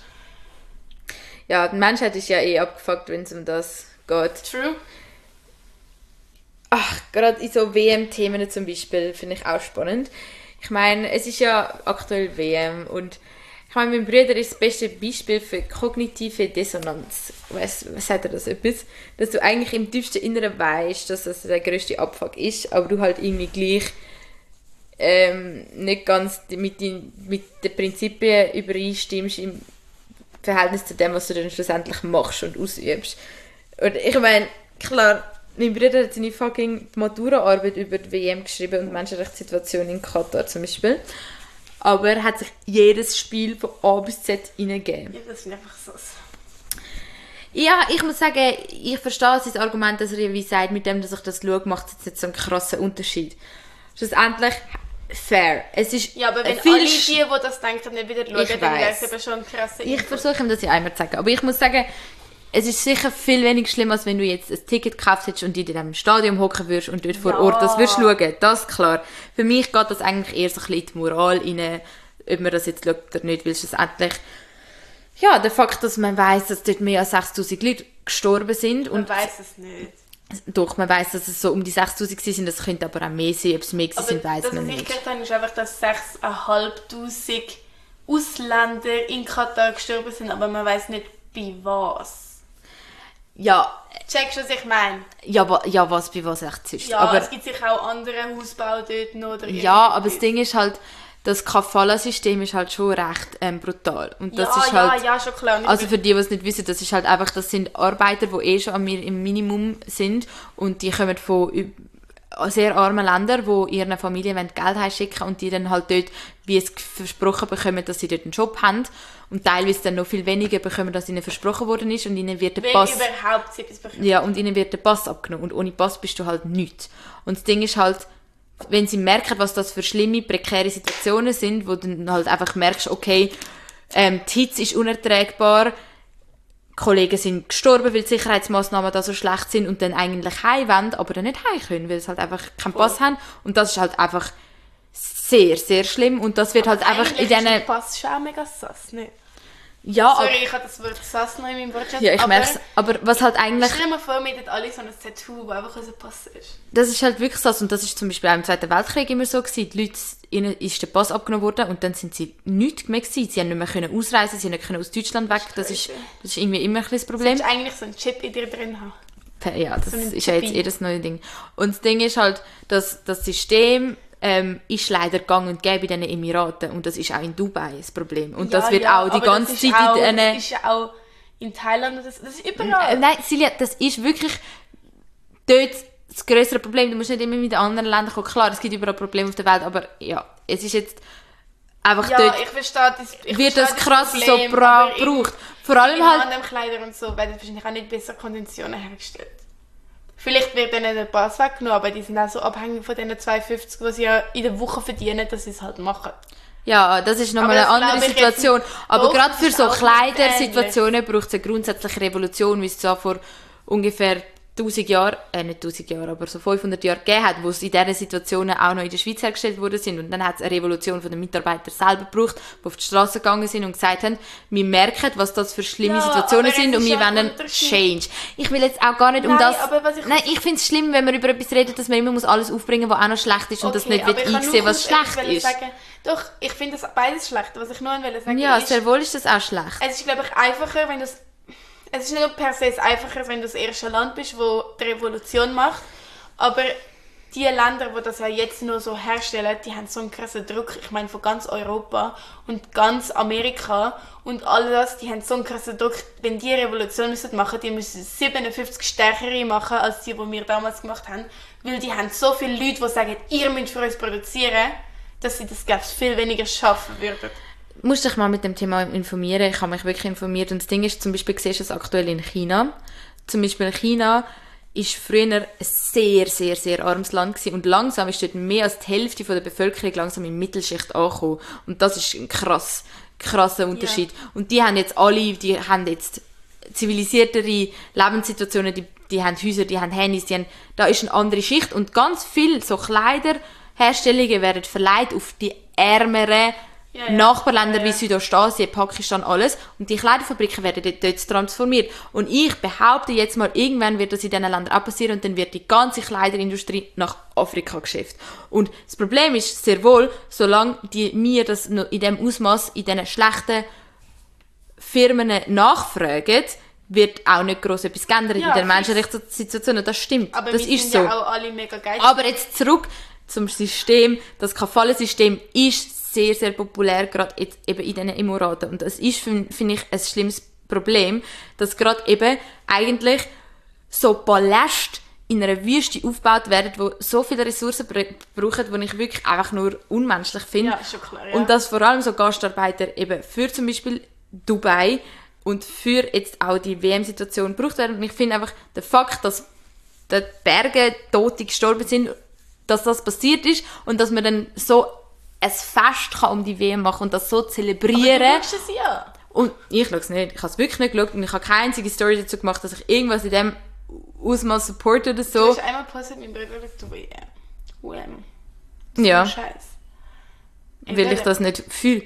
Ja, die Menschheit ist ja abgefuckt, wenn es um das geht. True. Ach, gerade in so WM-Themen zum Beispiel finde ich auch spannend. Ich meine, es ist ja aktuell WM und Ich meine, mein Bruder ist das beste Beispiel für kognitive Dissonanz. Was sagt er das etwas? Dass du eigentlich im tiefsten Inneren weißt, dass das der grösste Abfuck ist, aber du halt irgendwie gleich nicht ganz mit den Prinzipien übereinstimmst im Verhältnis zu dem, was du dann schlussendlich machst und ausübst. Und ich meine, klar, mein Bruder hat seine fucking Maturaarbeit über die WM geschrieben und Menschenrechtssituation in Katar zum Beispiel. Aber er hat sich jedes Spiel von A bis Z reingegeben. Ja, das ist einfach so. Ja, ich muss sagen, ich verstehe sein Argument, dass er wie sagt, mit dem, dass ich das schaue, macht es jetzt nicht so einen krassen Unterschied. Schlussendlich fair. Es ist ja, aber wenn alle die das denken, nicht wieder schauen, dann wäre es eben schon krass. Ich versuche ihm das ja einmal zu sagen. Aber ich muss sagen, es ist sicher viel weniger schlimm, als wenn du jetzt ein Ticket gekauft hättest und in diesem Stadion hocken würdest und dort vor Ort das würdest schauen. Das ist klar. Für mich geht das eigentlich eher so ein bisschen in die Moral rein, ob man das jetzt schaut oder nicht, weil schlussendlich ja, der Fakt, dass man weiss, dass dort mehr als 6'000 Leute gestorben sind. Man weiss es nicht. Doch, man weiss, dass es so um die 6'000 waren, das könnte aber auch mehr sein. Ob es mehr sind, weiss man nicht. Was ich gehört habe, ist einfach, dass 6'500 Ausländer in Katar gestorben sind, aber man weiss nicht, bei was. Ja. Checkst du, was ich meine? Ja, was bei was echt sonst. Ja, aber es gibt sicher auch andere Hausbau dort noch. Oder ja, aber das Ding ist halt, das Kafala-System ist halt schon recht brutal. Und das ist halt, ja, schon klar. Also für die es nicht wissen, das ist halt einfach, das sind Arbeiter, die schon im Minimum sind und die kommen von sehr armen Ländern, die ihren Familien Geld heimschicken und die dann halt dort, wie es versprochen bekommen, dass sie dort einen Job haben und teilweise dann noch viel weniger bekommen, als ihnen versprochen worden ist und ihnen wird der Pass... Wenn überhaupt etwas bekommen. Ja, und ihnen wird der Pass abgenommen und ohne Pass bist du halt nichts. Und das Ding ist halt, wenn sie merken, was das für schlimme, prekäre Situationen sind, wo du dann halt einfach merkst, okay, die Hitze ist unerträgbar, Kollegen sind gestorben, weil die Sicherheitsmaßnahmen da so schlecht sind und dann eigentlich heim wollen, aber dann nicht heim können, weil sie halt einfach keinen Pass haben. Und das ist halt einfach sehr, sehr schlimm. Und das wird halt einfach in diesen... Der Pass ist auch mega sass, nicht? Ja, sorry, ich habe das Wort sass noch in meinem Wortschatz. Ja, ich merke es. Aber was halt eigentlich... Stell dir mal vor, wir hätten alle so ein Tattoo, das einfach unser Pass ist. Das ist halt wirklich sass. Und das ist zum Beispiel auch im Zweiten Weltkrieg immer so gewesen. Die Leute, ihnen ist der Pass abgenommen worden und dann sind sie nichts mehr gewesen. Sie haben nicht mehr können ausreisen, sie haben nicht aus Deutschland weg. Das ist irgendwie immer ein bisschen das Problem. Du eigentlich so einen Chip in dir drin haben. Ja, das so ist ja jetzt das neue Ding. Und das Ding ist halt, dass das System... ist leider gang und gäbe in den Emiraten und das ist auch in Dubai das Problem. Und das wird auch die ganze Zeit das ist ja auch in Thailand, das ist überall. Nein, Silja, das ist wirklich dort das grössere Problem. Du musst nicht immer mit anderen Ländern kommen. Klar, es gibt überall Probleme auf der Welt, aber ja, es ist jetzt einfach dort... ich verstehe das. Wird das krass Problem, so gebraucht. Vor allem halt... In anderen Kleidern und so werden wahrscheinlich auch nicht bessere Konditionen hergestellt. Vielleicht wird ihnen der Pass weggenommen, aber die sind auch so abhängig von diesen 2,50, die sie ja in der Woche verdienen, dass sie es halt machen. Ja, das ist nochmal eine andere Situation. Aber gerade für so Kleidersituationen braucht es eine grundsätzliche Revolution, wie es so vor ungefähr 1000 Jahren, nicht 1000 Jahre, aber so 500 Jahre gegeben hat, wo es in diesen Situationen auch noch in der Schweiz hergestellt worden sind. Und dann hat es eine Revolution von den Mitarbeitern selber gebraucht, die auf die Straße gegangen sind und gesagt haben, wir merken, was das für schlimme Situationen sind und wir wollen einen Change. Ich will jetzt auch gar nicht um das... ich finde es schlimm, wenn man über etwas redet, dass man immer alles aufbringen muss, was auch noch schlecht ist und das nicht einsehen, was schlecht ist. Doch, ich finde das beides schlecht. Was ich nur sagen ja, sehr wohl ist das auch schlecht. Es ist, glaube ich, einfacher, wenn du es ist nicht nur per se einfacher, wenn du das erste Land bist, das die Revolution macht, aber die Länder, die das ja jetzt nur so herstellen, die haben so einen krassen Druck, ich meine von ganz Europa und ganz Amerika und all das, die haben so einen krassen Druck, wenn die Revolution machen, die müssen 57 stärkere machen, als die wir damals gemacht haben, weil die haben so viele Leute, die sagen, ihr müsst für uns produzieren, dass sie das, glaube ich, viel weniger schaffen würden. Musst dich mal mit dem Thema informieren. Ich habe mich wirklich informiert. Und das Ding ist, zum Beispiel siehst du es aktuell in China. Zum Beispiel China ist früher ein sehr, sehr, sehr armes Land gewesen. Und langsam ist dort mehr als die Hälfte von der Bevölkerung langsam in Mittelschicht angekommen. Und das ist ein krasser Unterschied. Ja. Und die haben jetzt zivilisiertere Lebenssituationen, die haben Häuser, die haben Handys, da ist eine andere Schicht. Und ganz viele so Kleiderherstellungen werden verleiht auf die ärmeren Nachbarländer wie Südostasien, Pakistan, alles. Und die Kleiderfabriken werden dort transformiert. Und ich behaupte jetzt mal, irgendwann wird das in diesen Ländern auch passieren und dann wird die ganze Kleiderindustrie nach Afrika geschifft. Und das Problem ist sehr wohl, solange wir das noch in diesem Ausmaß in diesen schlechten Firmen nachfragen, wird auch nicht gross etwas geändert in der Menschenrechtssituation. Das stimmt. Aber das wir ist sind so. ja auch alle mega geil. Aber jetzt zurück zum System. Das Kafala-System ist sehr, sehr populär, gerade jetzt eben in diesen Emiraten. Und das ist, finde ich, ein schlimmes Problem, dass gerade eben eigentlich so Paläste in einer Wüste aufgebaut werden, die so viele Ressourcen brauchen, die ich wirklich einfach nur unmenschlich finde. Ja, schon klar, ja. Und dass vor allem so Gastarbeiter eben für zum Beispiel Dubai und für jetzt auch die WM-Situation gebraucht werden. Und ich finde einfach, der Fakt, dass die Berge Tote gestorben sind, dass das passiert ist und dass man dann so ein Fest kann um die WM machen und das so zelebrieren. Aber du schaust es ja. Und ich schaue es nicht. Ich habe es wirklich nicht geschaut und ich habe keine einzige Story dazu gemacht, dass ich irgendwas in dem Ausmaß support oder so. Du hast einmal gepostet, mein Bruder schaut WM. Ja. Scheiß. Weil ich das nicht fühle.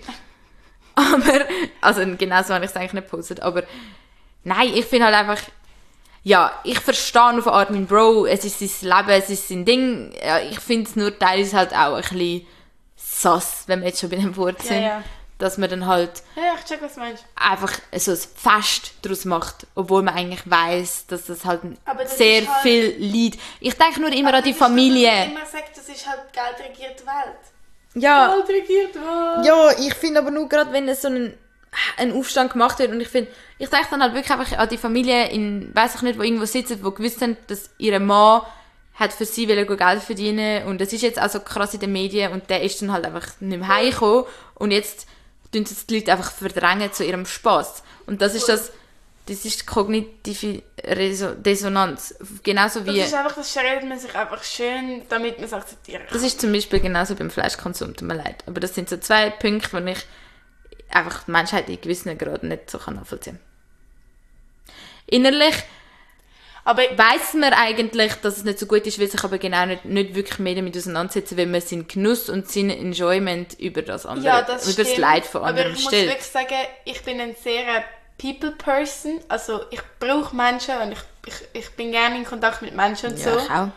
Aber, also genau so habe ich es eigentlich nicht gepostet, aber nein, ich finde halt einfach, ja, ich verstehe auf eine Art meinen Bro, es ist sein Leben, es ist sein Ding, ja, ich finde es nur teilweise halt auch ein bisschen sass, wenn wir jetzt schon bei dem Wort sind, dass man dann halt ich check, was du meinst. einfach so ein Fest daraus macht, obwohl man eigentlich weiss, dass das halt das sehr halt, viel Leid. Ich denke nur immer an die Familie. Ich immer sagt, das ist halt Geld regiert die Welt. Ja. Geld regiert die Welt. Ja, ich finde aber nur gerade, wenn es so ein Aufstand gemacht wird und ich denke dann halt wirklich einfach an die Familie in, weiss ich nicht, wo irgendwo sitzen, wo gewusst haben, dass ihre Mann hat für sie Geld verdienen und das ist jetzt auch so krass in den Medien und der ist dann halt einfach nicht mehr heimgekommen und jetzt tun sie die Leute einfach verdrängen zu ihrem Spass. Und das ist das ist die kognitive Dissonanz. Genauso wie... Das ist einfach, das redet man sich einfach schön, damit man es akzeptiert. Das ist zum Beispiel genauso beim Fleischkonsum, tut mir leid. Aber das sind so 2 Punkte, wo ich einfach die Menschheit in gewissen Graden nicht so nachvollziehen kann. Innerlich aber weiss man eigentlich, dass es nicht so gut ist, will sich aber genau nicht wirklich mehr damit auseinandersetzen, wenn man seinen Genuss und sein Enjoyment über das andere, über das Leid von anderen stellt. Aber ich muss wirklich sagen, ich bin ein sehr People-Person, also ich brauche Menschen und ich bin gerne in Kontakt mit Menschen und so. Ja, ich auch.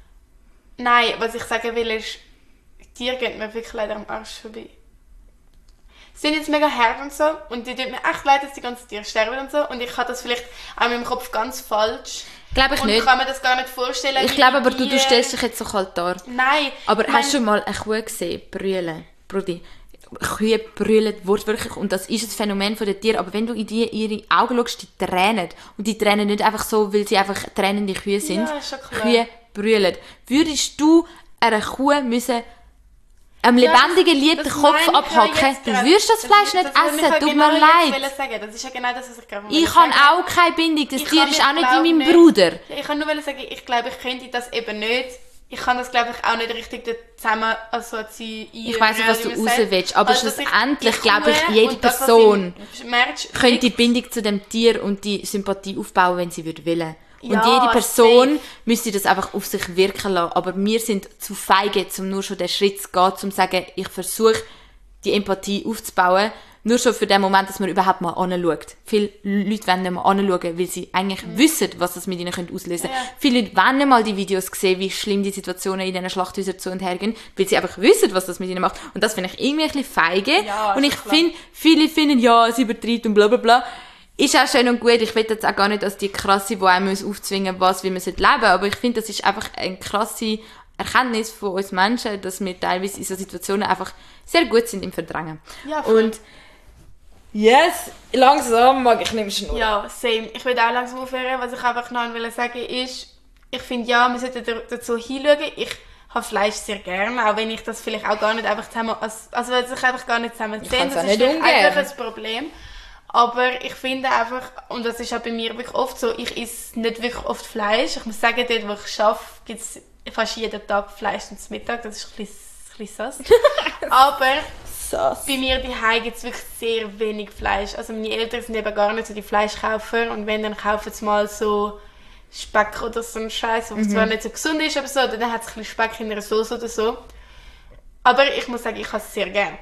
Nein, was ich sagen will ist, Tiere gehen mir wirklich leider am Arsch vorbei. Sie sind jetzt mega hart und so und die tut mir echt leid, dass die ganzen Tiere sterben und so und ich habe das vielleicht auch in meinem Kopf ganz falsch. Glaube ich und nicht. kann mir das gar nicht vorstellen. Ich glaube aber, du stellst dich jetzt so kalt dar. Nein. Aber hast du schon mal eine Kuh gesehen, brüllen? Brudi, Kühe brüllen wortwörtlich und das ist ein Phänomen von den Tieren, aber wenn du in ihre Augen schaust, die tränen. Und die tränen nicht einfach so, weil sie einfach tränende Kühe sind. Ja, ist schon klar. Kühe brüllen. Würdest du einer Kuh müssen einem lebendigen Lieb den Kopf abhacken, du würdest das Fleisch nicht essen, tut mir leid. Das ist ja genau das, was ich gerade Ich habe auch keine Bindung, das Tier ist auch nicht wie mein Bruder. Ich kann nur sagen, ich glaube, ich könnte das eben nicht. Ich kann das, glaube ich, auch nicht richtig zusammen assoziieren. Ich weiss nicht, was du raus willst, aber schlussendlich, glaube ich, jede Person könnte die Bindung zu dem Tier und die Sympathie aufbauen, wenn sie will. Und jede Person müsste das einfach auf sich wirken lassen. Aber wir sind zu feige, um nur schon den Schritt zu gehen, um zu sagen, ich versuche, die Empathie aufzubauen. Nur schon für den Moment, dass man überhaupt mal anschaut. Viele Leute wollen nicht mal anschauen, weil sie eigentlich wissen, was das mit ihnen auslösen könnte. Viele Leute wollen nicht mal die Videos sehen, wie schlimm die Situationen in diesen Schlachthäusern zu und her gehen, weil sie einfach wissen, was das mit ihnen macht. Und das finde ich irgendwie ein bisschen feige. Ja, und ich finde, viele finden, ja, es übertreibt und bla bla bla. Ist auch schön und gut. Ich will jetzt auch gar nicht als die Krasse, die einem aufzwingen muss, wie man leben sollte. Aber ich finde, das ist einfach eine krasse Erkenntnis von uns Menschen, dass wir teilweise in so Situationen einfach sehr gut sind im Verdrängen. Ja, voll. Und yes, langsam mag ich nicht mehr schnurren. Ja, same. Ich will auch langsam aufhören. Was ich einfach noch sagen ist, ich finde, ja, wir sollten dazu hinschauen. Ich habe Fleisch sehr gerne, auch wenn ich das vielleicht auch gar nicht einfach zusammen, also weil sich einfach gar nicht zusammen sehen. Das ist einfach ein Problem. Aber ich finde einfach, und das ist auch bei mir wirklich oft so, ich esse nicht wirklich oft Fleisch. Ich muss sagen, dort, wo ich arbeite, gibt es fast jeden Tag Fleisch zum Mittag. Das ist ein bisschen sass. Aber bei mir daheim gibt es wirklich sehr wenig Fleisch. Also meine Eltern sind eben gar nicht so die Fleischkäufer. Und wenn, dann kaufen sie mal so Speck oder so einen Scheiß, was zwar nicht so gesund ist, aber so, dann hat es ein bisschen Speck in einer Sauce oder so. Aber ich muss sagen, ich habe es sehr gerne.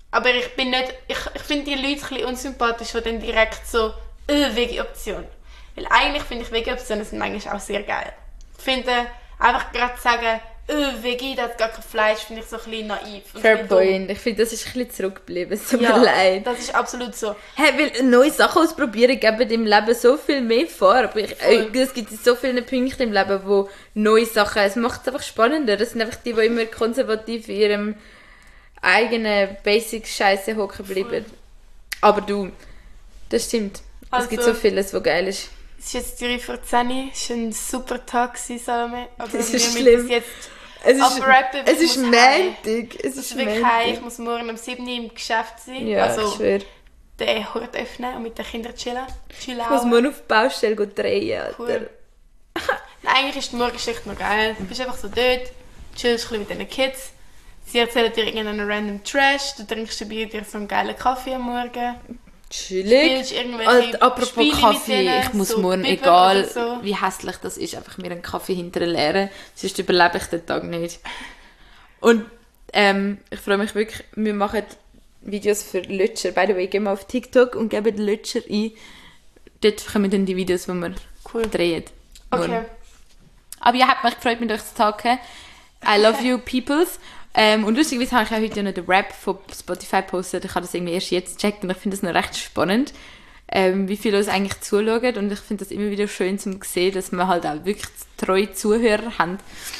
Aber ich bin nicht... Ich finde die Leute ein bisschen unsympathisch, die dann direkt so Veggie-Option. Weil eigentlich finde ich Veggie-Optionen sind manchmal auch sehr geil. Ich finde, einfach gerade zu sagen, Veggie, das hat gar kein Fleisch, finde ich so ein bisschen naiv. Fair point. Ich finde, das ist ein bisschen zurückgeblieben. Es tut mir leid. Das ist absolut so. Hey, weil neue Sachen ausprobieren geben im Leben so viel mehr vor. Aber es gibt so viele Punkte im Leben, wo neue Sachen... Es macht es einfach spannender. Das sind einfach die immer konservativ in ihrem eigenen Basics-Scheiße hocken bleiben. Aber du, das stimmt. Es gibt so vieles, was geil ist. Es ist jetzt 3:10 Uhr. Es war ein super Tag, Salome. Aber das ist schlimm. Es ist Montag. Es ist wirklich heim. Ich muss morgen um 7 Uhr im Geschäft sein. Ja, also, ich schwöre. Den Hort öffnen und mit den Kindern chillen. Ich muss morgen auf die Baustelle drehen. Cool. Eigentlich ist die Morgenschicht noch geil. Du bist einfach so dort, chillst ein bisschen mit deinen Kids. Sie erzählen dir irgendeinen random Trash. Du trinkst dabei dir so einen geilen Kaffee am Morgen. Chillig. Apropos Kaffee, ich muss so morgen, egal so, wie hässlich das ist, einfach mir einen Kaffee hinterher, sonst überlebe ich den Tag nicht. Und ich freue mich wirklich, wir machen Videos für Lutscher. By the way, gehen wir auf TikTok und geben Lutscher ein. Dort kommen dann die Videos, die wir drehen. Okay. Aber ja, hat mich gefreut, mit euch zu talken. I love you, peoples. Und lustigerweise habe ich auch heute noch den Rap von Spotify gepostet. Ich habe das irgendwie erst jetzt gecheckt und ich finde das noch recht spannend, wie viele uns eigentlich zuschauen. Und ich finde das immer wieder schön zu sehen, dass wir halt auch wirklich treue Zuhörer haben.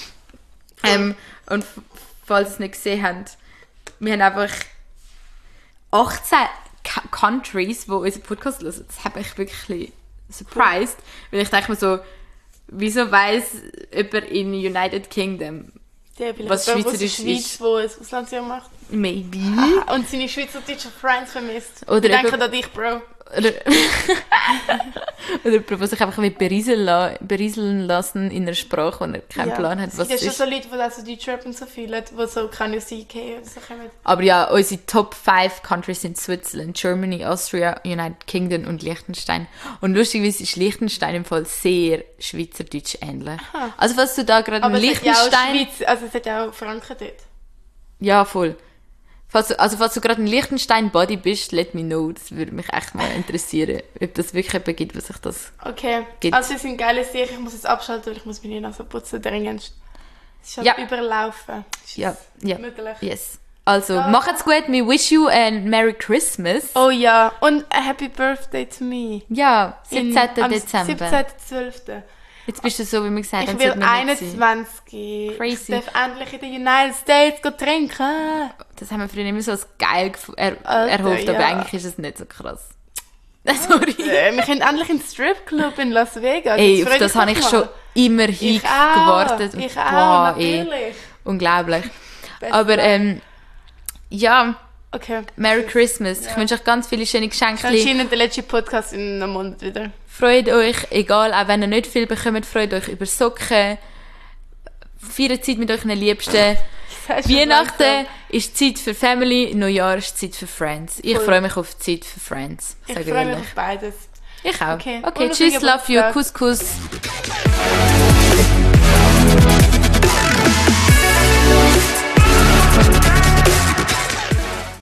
Und falls ihr es nicht gesehen habt, wir haben einfach 18 Countries, die unseren Podcast hören. Das hat mich wirklich surprised. Weil ich denke mir so, wieso weiss jemand in United Kingdom, was Schweizerisch ist? Wo es Auslandsjahr macht. Maybe. Und seine schweizerdeutschen Friends vermisst. Oder ich denke an dich, Bro. Oder jemand, der sich einfach berieseln lassen in einer Sprache, und er keinen Plan hat, was es ist. Es gibt ja schon so Leute, die also Deutschrap und so viele, die so keine CK oder so kommen. Aber ja, unsere Top 5 Countries sind Switzerland, Germany, Austria, United Kingdom und Liechtenstein. Und lustigerweise ist Liechtenstein im Fall sehr schweizerdeutsch ähnlich. Aha. Also falls du da gerade in Liechtenstein... Es hat ja auch Franken dort. Ja, voll. Falls du gerade in Liechtenstein Body bist, let me know. Das würde mich echt mal interessieren, ob das wirklich jemand gibt, was sich das gibt. Also es sind geile Sachen. Ich muss jetzt abschalten, weil ich muss meine Nase putzen dringendst. Es ist schon überlaufen. Ja, möglich. Yes. Also, macht's gut. We wish you a Merry Christmas. Oh ja, und a Happy Birthday to me. Ja, 17. Dezember. 17.12. Jetzt bist du so, wie wir gesagt haben. Ich will 21. Crazy. Ich darf endlich in den United States trinken. Das haben wir früher immer so als geil erhofft, aber eigentlich ist es nicht so krass. Sorry. Wir können endlich in den Stripclub in Las Vegas. Ey, auf das habe ich schon immer gewartet. Ich auch, natürlich. Unglaublich. Aber ja, okay. Merry Christmas. Ja. Ich wünsche euch ganz viele schöne Geschenke. Anscheinend der letzte Podcast in einem Monat wieder. Freut euch, egal, auch wenn ihr nicht viel bekommt, freut euch über Socken. Feiert Zeit mit euren Liebsten. Weihnachten ist Zeit für Family, Neujahr ist Zeit für Friends. Ich freue mich auf Zeit für Friends. Ich freue mich auf beides. Ich auch. Okay, tschüss, love you, Kuss, Kuss.